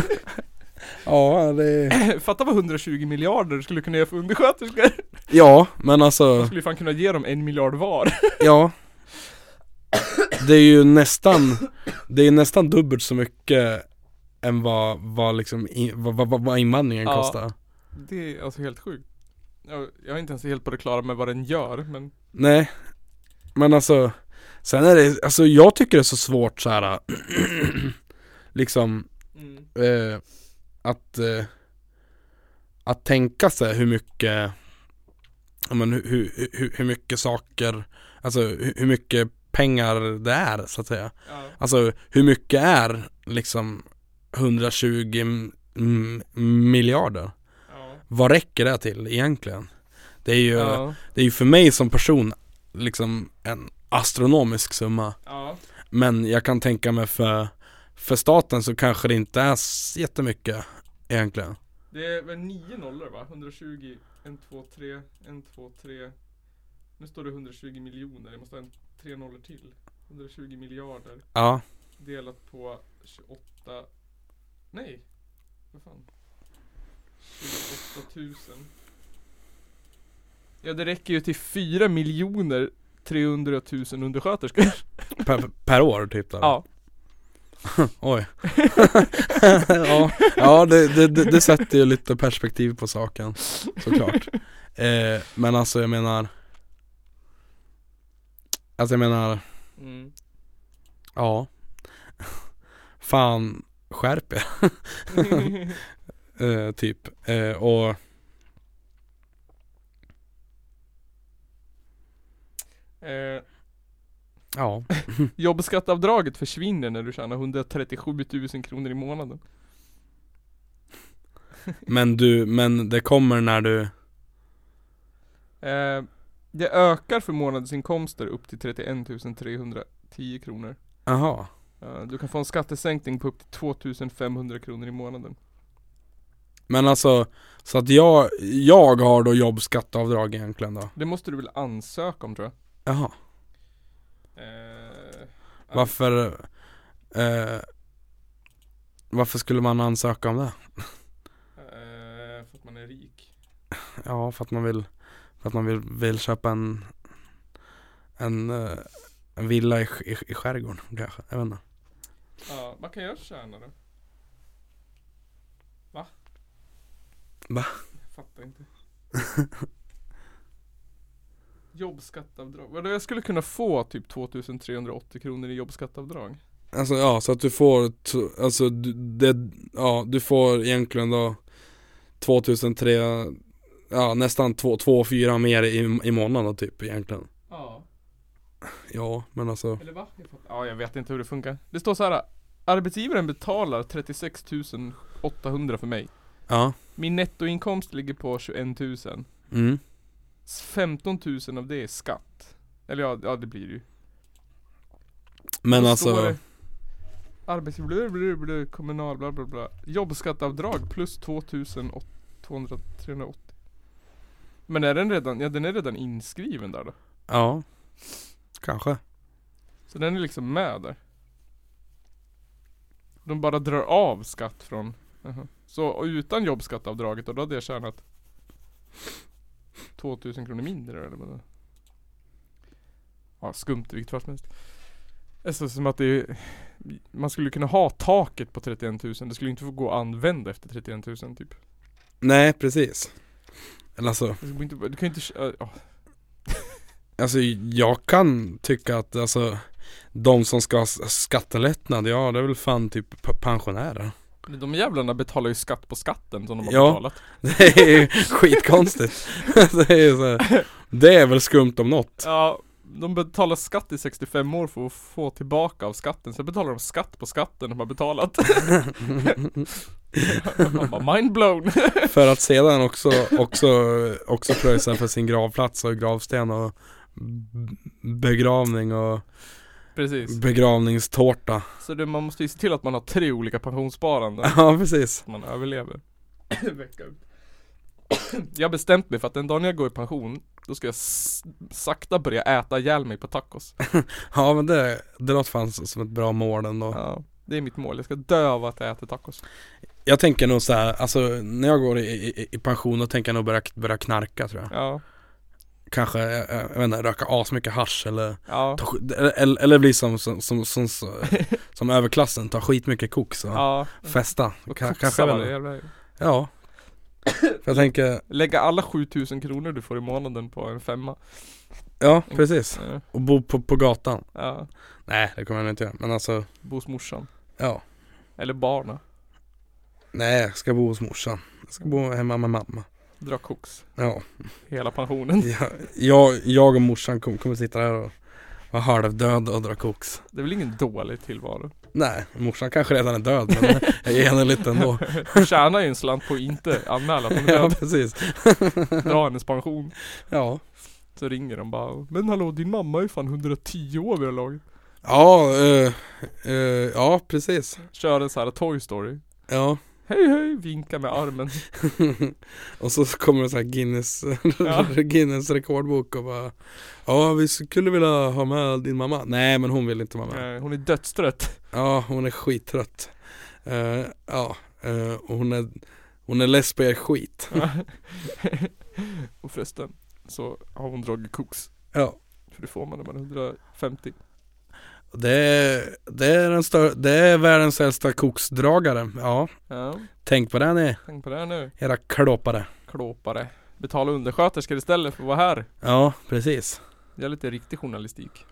ja, det är... fatta vad hundratjugo miljarder skulle kunna ge för undersköterskor. Ja, men alltså, Man skulle fan kunna ge dem en miljard var. ja. Det är ju nästan, det är nästan dubbelt så mycket än vad, vad liksom, i- vad, vad, vad invandringen Ja. kostar. Det är alltså helt sjukt. Jag, jag är inte ens helt på det klara med vad den gör, men Nej, men alltså, sen är det, alltså jag tycker det är så svårt så här liksom, mm. eh, att eh, att tänka sig hur mycket, ja, men hur, hur, hur, hur mycket saker, alltså hur, hur mycket pengar det är så att säga. Ja. Alltså hur mycket är liksom hundratjugo m- miljarder? Ja. Vad räcker det till egentligen? Det är ju, Ja. det är ju för mig som person liksom en astronomisk summa. Ja. Men jag kan tänka mig för, för staten så kanske det inte är s- jättemycket egentligen. Det är väl nio nollor va? hundratjugo, ett, två, tre, ett, två, tre. Nu står det hundratjugo miljoner, jag måste ha en, tre nollor till. hundratjugo miljarder Ja, delat på tjugoåtta. Nej, vad fan? tjugoåtta tusen. Ja det räcker ju till fyra miljoner trehundratusen undersköterskor. per, per år typ då. Ja. Oj. ja, ja det, det, det, det sätter ju lite perspektiv på saken, såklart. Eh, men alltså jag menar, alltså jag menar, Mm. ja. Fan, skärp er. eh, typ. Eh, och eh, ja. jobbskattavdraget försvinner när du tjänar hundratrettiosju tusen kronor i månaden. Men du, men det kommer när du, Eh, det ökar för månadsinkomster upp till trettioett tusen trehundratio kronor. aha. Eh, du kan få en skattesänkning på upp till två tusen femhundra kronor i månaden. Men alltså, så att jag, jag har då jobbskatteavdrag egentligen då. Det måste du väl ansöka om tror jag. Jaha. Eh, Varför eh, varför skulle man ansöka om det? eh, för att man är rik. Ja, för att man vill för att man vill, vill köpa en en, eh, en villa i, i, i skärgården kanske, jag vet inte. Ja, vad kan jag tjäna då? Va? Va? Jag fattar inte. Jobbskattavdrag. Vadå, jag skulle kunna få typ tvåtusen trehundraåttio kronor i jobbskattavdrag. Alltså ja, så att du får t- alltså du, det, ja, du får egentligen då tvåtusen ja, nästan två, två fyra mer i, i månaden typ egentligen. Ja. Ja, men alltså. Eller va? Ja, jag vet inte hur det funkar. Det står så här: arbetsgivaren betalar trettiosex tusen åttahundra för mig. Ja. Min nettoinkomst ligger på tjugoett tusen. Mm. femton tusen av det är skatt. Eller ja, ja det blir det ju. Men Då alltså står det arbetsgivare, kommunal, bla bla bla. Jobbskatteavdrag plus tvåtusen trehundraåttio. Men är den redan, ja den är redan inskriven där då? ja. Kanske. Så den är liksom med där. De bara drar av skatt från. Uh-huh. Så utan jobbskatteavdraget då hade jag tjänat tvåtusen kronor mindre eller vad. Ja, skumt i vilket fall som helst. Det är så som att det är, man skulle kunna ha taket på trettioett tusen. Det skulle inte få gå att använda efter trettioett tusen typ. Nej, precis. Eller alltså, Du kan inte, du kan inte uh, oh. alltså jag kan tycka att alltså de som ska ha skattelättnad, ja det är väl fan typ p- pensionärer. De jävlarna betalar ju skatt på skatten som de har Ja. betalat. Det är ju skitkonstigt. Det är ju så här, det är väl skumt om något. Ja, de betalar skatt i sextiofem år för att få tillbaka av skatten. Sen betalar de skatt på skatten de har betalat. Man bara mind blown. För att sedan också också också pröjsa för sin gravplats och gravsten och b- begravning och Precis. begravningstårta. Så det, man måste ju se till att man har tre olika pensionssparanden. Ja, precis. Så man överlever. Vecka ut. Jag har bestämt mig för att den dagen jag går i pension, då ska jag s- sakta börja äta ihjäl mig på tacos. Ja, men det, det låter fan som ett bra mål ändå. Ja, det är mitt mål. Jag ska dö av att jag äter tacos. Jag tänker nog så här, alltså när jag går i, i, i pension då tänker jag nog börja, börja knarka tror jag. Ja. Kanske, jag, jag vet inte, röka asmycket hasch eller, Ja. ta, sk- eller, eller bli som, som, som, som, som, som överklassen, ta skitmycket koks och Ja. festa. Och Ka- koxa kanske varje väl. jävla. Ja. För jag tänker, Lägga alla sjutusen kronor du får i månaden på en femma. ja precis. Ja. Och bo på, på gatan. Ja. Nej, det kommer jag inte göra. Men alltså, Bo hos morsan. ja. Eller barna. Nej, jag ska bo hos morsan. Jag ska bo hemma med mamma. Dra koks. Ja. Hela pensionen. Jag, jag, jag och morsan kommer, kommer sitta där och vara halvdöd och dra koks. Det är väl ingen dålig tillvaro. Nej, morsan kanske redan är död, men jag ger henne lite ändå. Hon tjänar ju en slant på att inte anmäla att hon är Ja, död. precis. Dra hennes pension. Ja. Så ringer de bara: men hallå, din mamma är fan hundratio år vid det laget. Ja, uh, uh, ja, precis. Kör en så här Toy Story. Ja. Hej hej, vinka med armen. Och så kommer det så här Guinness, Ja. Guinness rekordbok och bara, ja, vi skulle vilja ha med din mamma. Nej, men hon vill inte vara med. Eh, Hon är dödstrött. Ja, hon är skittrött. Uh, ja, uh, och hon är hon är less på er skit. Och förresten så har hon dragit koks. Ja. För det får man när man är hundrafemtio. Det är, det är den stör, det är världens äldsta koksdragare. Ja. Ja, Tänk på det ni, tänk på det här nu. era klåpare. Klåpare. Betala undersköterskor istället för att vara här. Ja, precis. Det är lite riktig journalistik.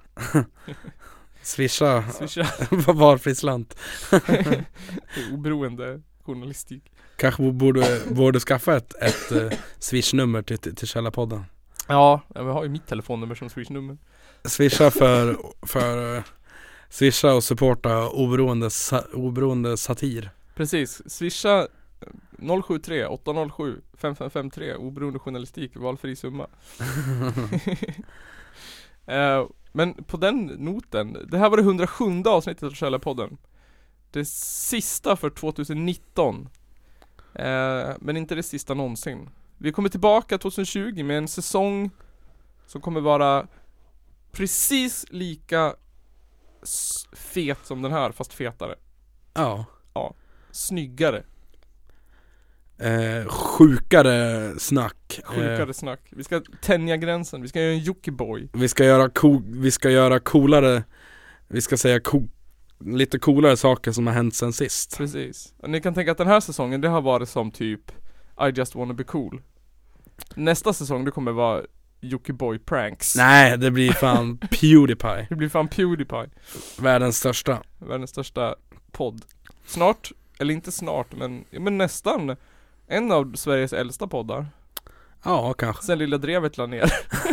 Swisha, Swisha. valfri slant. Det är oberoende journalistik. Kanske borde, borde skaffa ett, ett uh, swishnummer till, till, till Källarpodden. Ja, vi har ju mitt telefonnummer som swishnummer. Swisha för, för uh, swisha och supporta oberoende, sa, oberoende satir. Precis, swisha noll sju tre åtta noll sju fem fem fem tre, oberoende journalistik, valfri summa. uh, Men på den noten, det här var det hundrasjunde avsnittet av Källarpodden. Det sista för tjugonitton. uh, Men inte det sista någonsin. Vi kommer tillbaka tjugohundratjugo med en säsong som kommer vara precis lika s- fet som den här, fast fetare. Ja. Snyggare. Eh, sjukare snack. Sjukare Eh, snack. Vi ska tänja gränsen. Vi ska göra en Jockiboi. vi ska göra co- vi ska göra coolare, vi ska säga co- lite coolare saker som har hänt sen sist. Precis. Och ni kan tänka att den här säsongen, det har varit som typ I just wanna be cool. Nästa säsong, det kommer vara Jockiboi pranks. Nej, det blir fan Pewdiepie. Det blir fan Pewdiepie. Världens största. Världens största podd. Snart, eller inte snart, men, ja, men nästan en av Sveriges äldsta poddar. Ja, kanske. Sen Lilla Drevet la ner.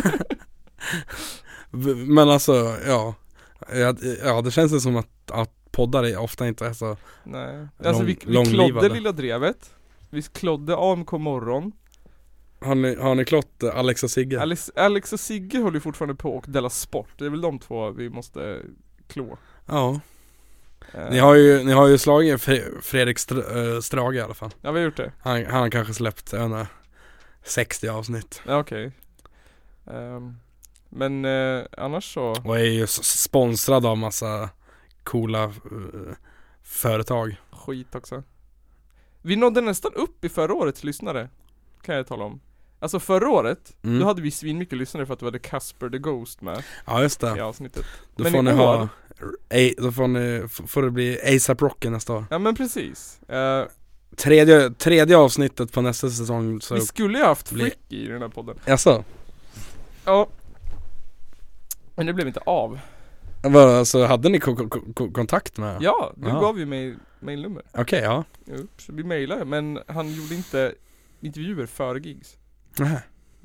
Men alltså, ja. Ja, ja det känns som att, att poddar är ofta inte är så. Nej. Alltså lång, vi, vi klodde långlivade. Lilla Drevet. Vi klodde A M K morgon. Har ni, har ni klott Alex och Sigge? Alex, Alex och Sigge håller ju fortfarande på och Della Sport. Det är väl de två vi måste klå. Ja. Eh, Ni har ju, ni har ju slagit Fre- Fredrik Str- äh, Strage i alla fall. Ja, vi har gjort det. Han, han har kanske släppt äh, sextio avsnitt. Ja, okej. Ehm, men eh, annars så... Och är ju s- sponsrad av massa coola äh, företag. Skit också. Vi nådde nästan upp i förra årets lyssnare. Kan jag tala om. Alltså förra året, Mm. då hade vi svin mycket lyssnare för att du hade Casper the Ghost med Ja, just i det. avsnittet. Då Men får i ni år- ha A- då får, ni, f- får det bli A$AP Rocky nästa år. Ja, men precis. Eh, Tredje, tredje avsnittet på nästa säsong så... vi skulle ju haft blir- Fricky i den här podden. Jaså? Ja. Men det blev inte av. Vad, alltså, hade ni ko- ko- ko- kontakt med? Ja, du Ja. gav ju mig mailnummer. Okej, ja. Jo, så vi mailade, men han gjorde inte intervjuer före gigs. Nähä.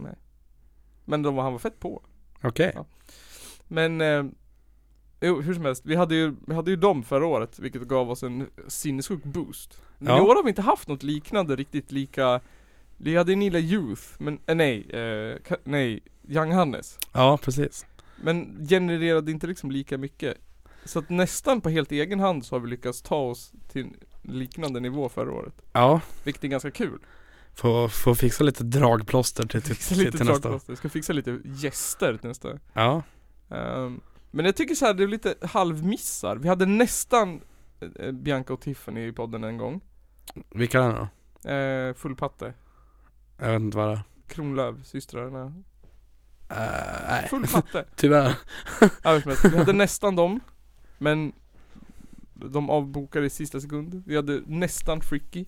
Men de var, han var fett på. Okej. Ja. Men eh, jo, hur som helst, vi hade ju, vi hade ju dem förra året, vilket gav oss en sinnessjuk boost. Men Ja. i år har vi inte haft något liknande riktigt lika. Vi hade Nila Youth, men eh, nej, eh, ka- nej, Young Hannes. Ja, precis. Men genererade inte liksom lika mycket. Så att nästan på helt egen hand så har vi lyckats ta oss till en liknande nivå förra året. Ja, Vilket är ganska kul. få, få fixa lite dragplåster till, till, Fixa till, lite till nästa år. dragplåster. Ska fixa lite gäster till nästa. Ja. Um, men jag tycker så här, det är lite halvmissar. Vi hade nästan eh, Bianca och Tiffany i podden en gång. Vilka är det då? Eh, full patte. Jag vet inte vad det är. Kronlöf, systrarna. Uh, nej, Full patte. tyvärr. Ja, hur som helst. Vi hade nästan dem. Men de avbokade i sista sekund. Vi hade nästan Fricky.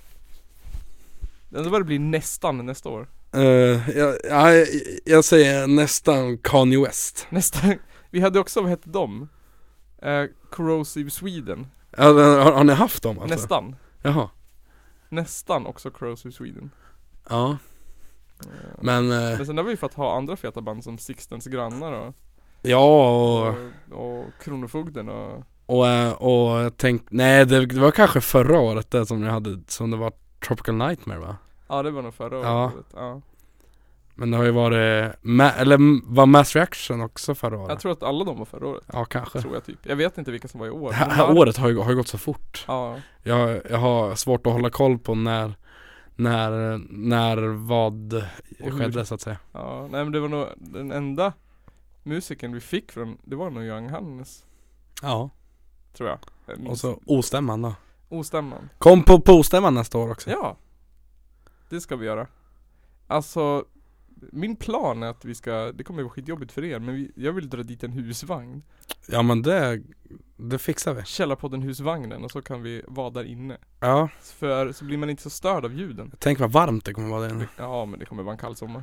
Det börjar bli nästan nästa år. Uh, jag, jag, jag säger nästan Kanye West. Nästan. Vi hade också, vad hette de? Eh, Corrosive Sweden. Ja, har, har ni haft dem alltså? Nästan. Jaha. Nästan också Corrosive Sweden. Ja, Eh, men uh, Men sen har vi fått ha andra feta band som Sixtens grannar och, ja och, och, och Kronofogden och... och, eh, och jag tänkte, nej det, det var kanske förra året det som ni hade, som det var Tropical Nightmare va? Ja, det var nog förra Ja. året. Ja. Men det har ju varit, ma- eller var Mass Reaction också förra året? Jag tror att alla de var förra året. Ja, kanske. Tror jag typ. Jag vet inte vilka som var i år. Det här, Men här var- året har ju, har ju gått så fort. Ja. Jag, jag har svårt att hålla koll på när, när, när vad hur. skedde så att säga. Ja, nej men det var nog den enda musiken vi fick från, det var nog Young Hannes, Ja. tror jag. Jag minns Och så inte. ostämman då. Ostämman. Kom på, på ostämman nästa år också. Ja. Det ska vi göra. Alltså, min plan är att vi ska, det kommer vara skitjobbigt för er, men vi, jag vill dra dit en husvagn. Ja men det, det fixar vi. Källarpodden husvagnen, och så kan vi vara där inne. Ja. För så blir man inte så störd av ljuden. Tänk vad varmt det kommer vara där inne. Ja, men det kommer vara en kall sommar.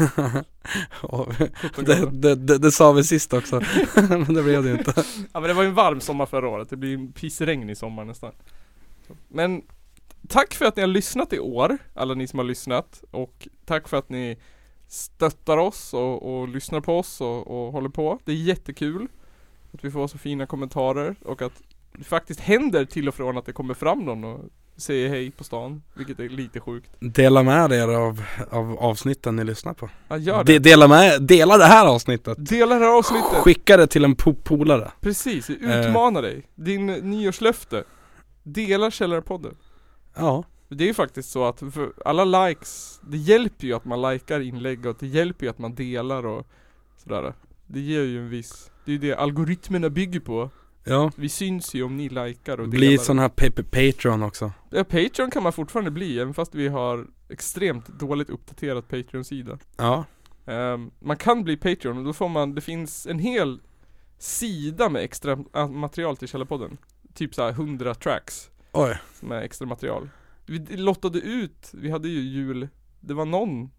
Och sjutton det, grader. det, det, det sa vi sist också. Men det blev det inte. Ja, men det var ju en varm sommar förra året. Det blir en pissregn i sommar nästan. Så. Men tack för att ni har lyssnat i år, alla ni som har lyssnat. Och tack för att ni stöttar oss och, och lyssnar på oss och, och håller på. Det är jättekul att vi får så fina kommentarer och att det faktiskt händer till och från att det kommer fram någon och säger hej på stan, vilket är lite sjukt. Dela med er av, av avsnitten ni lyssnar på. Ja, gör det. De, dela, med, dela det här avsnittet. Dela det här avsnittet. Skicka det till en po- polare. Precis, utmana dig. Din nyårslöfte. Dela Källarpodden. Ja. Det är ju faktiskt så att för alla likes, det hjälper ju att man likar inlägg och det hjälper ju att man delar och sådär. Det ger ju en viss, det är ju det algoritmerna bygger på. Ja. Vi syns ju om ni likar och Bli delar. sån här pa- pa- Patreon också. Ja, Patreon kan man fortfarande bli, även fast vi har extremt dåligt uppdaterat Patreon-sida. Ja. Um, man kan bli Patreon och då får man, det finns en hel sida med extra ah, material till Källarpodden. Typ såhär hundra tracks Oj. som är extra material. Vi lottade ut, vi hade ju jul, det var någon,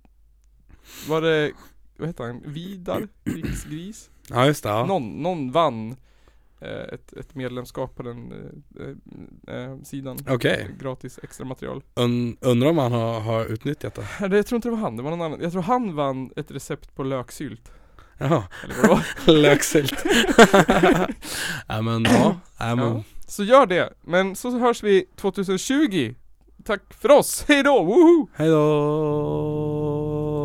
var det, vad heter han, Vidar, Krigsgris? Ja just det, ja. Någon, någon vann ett, ett medlemskap på den eh, eh, sidan. Okej. Okay. Gratis extra material. Un, undrar om han har, har utnyttjat det? Det jag tror inte det var han, det var någon annan. Jag tror han vann ett recept på löksylt. Jaha. Eller vad det var. Löksylt. Ja men ja. Ja, men. Ja. Så gör det. Men så hörs vi tjugo. Tack för oss. Hej då. Woho! Hej då.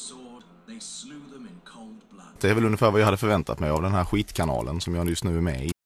Det är väl ungefär vad jag hade förväntat mig av den här skitkanalen som jag just nu är med i.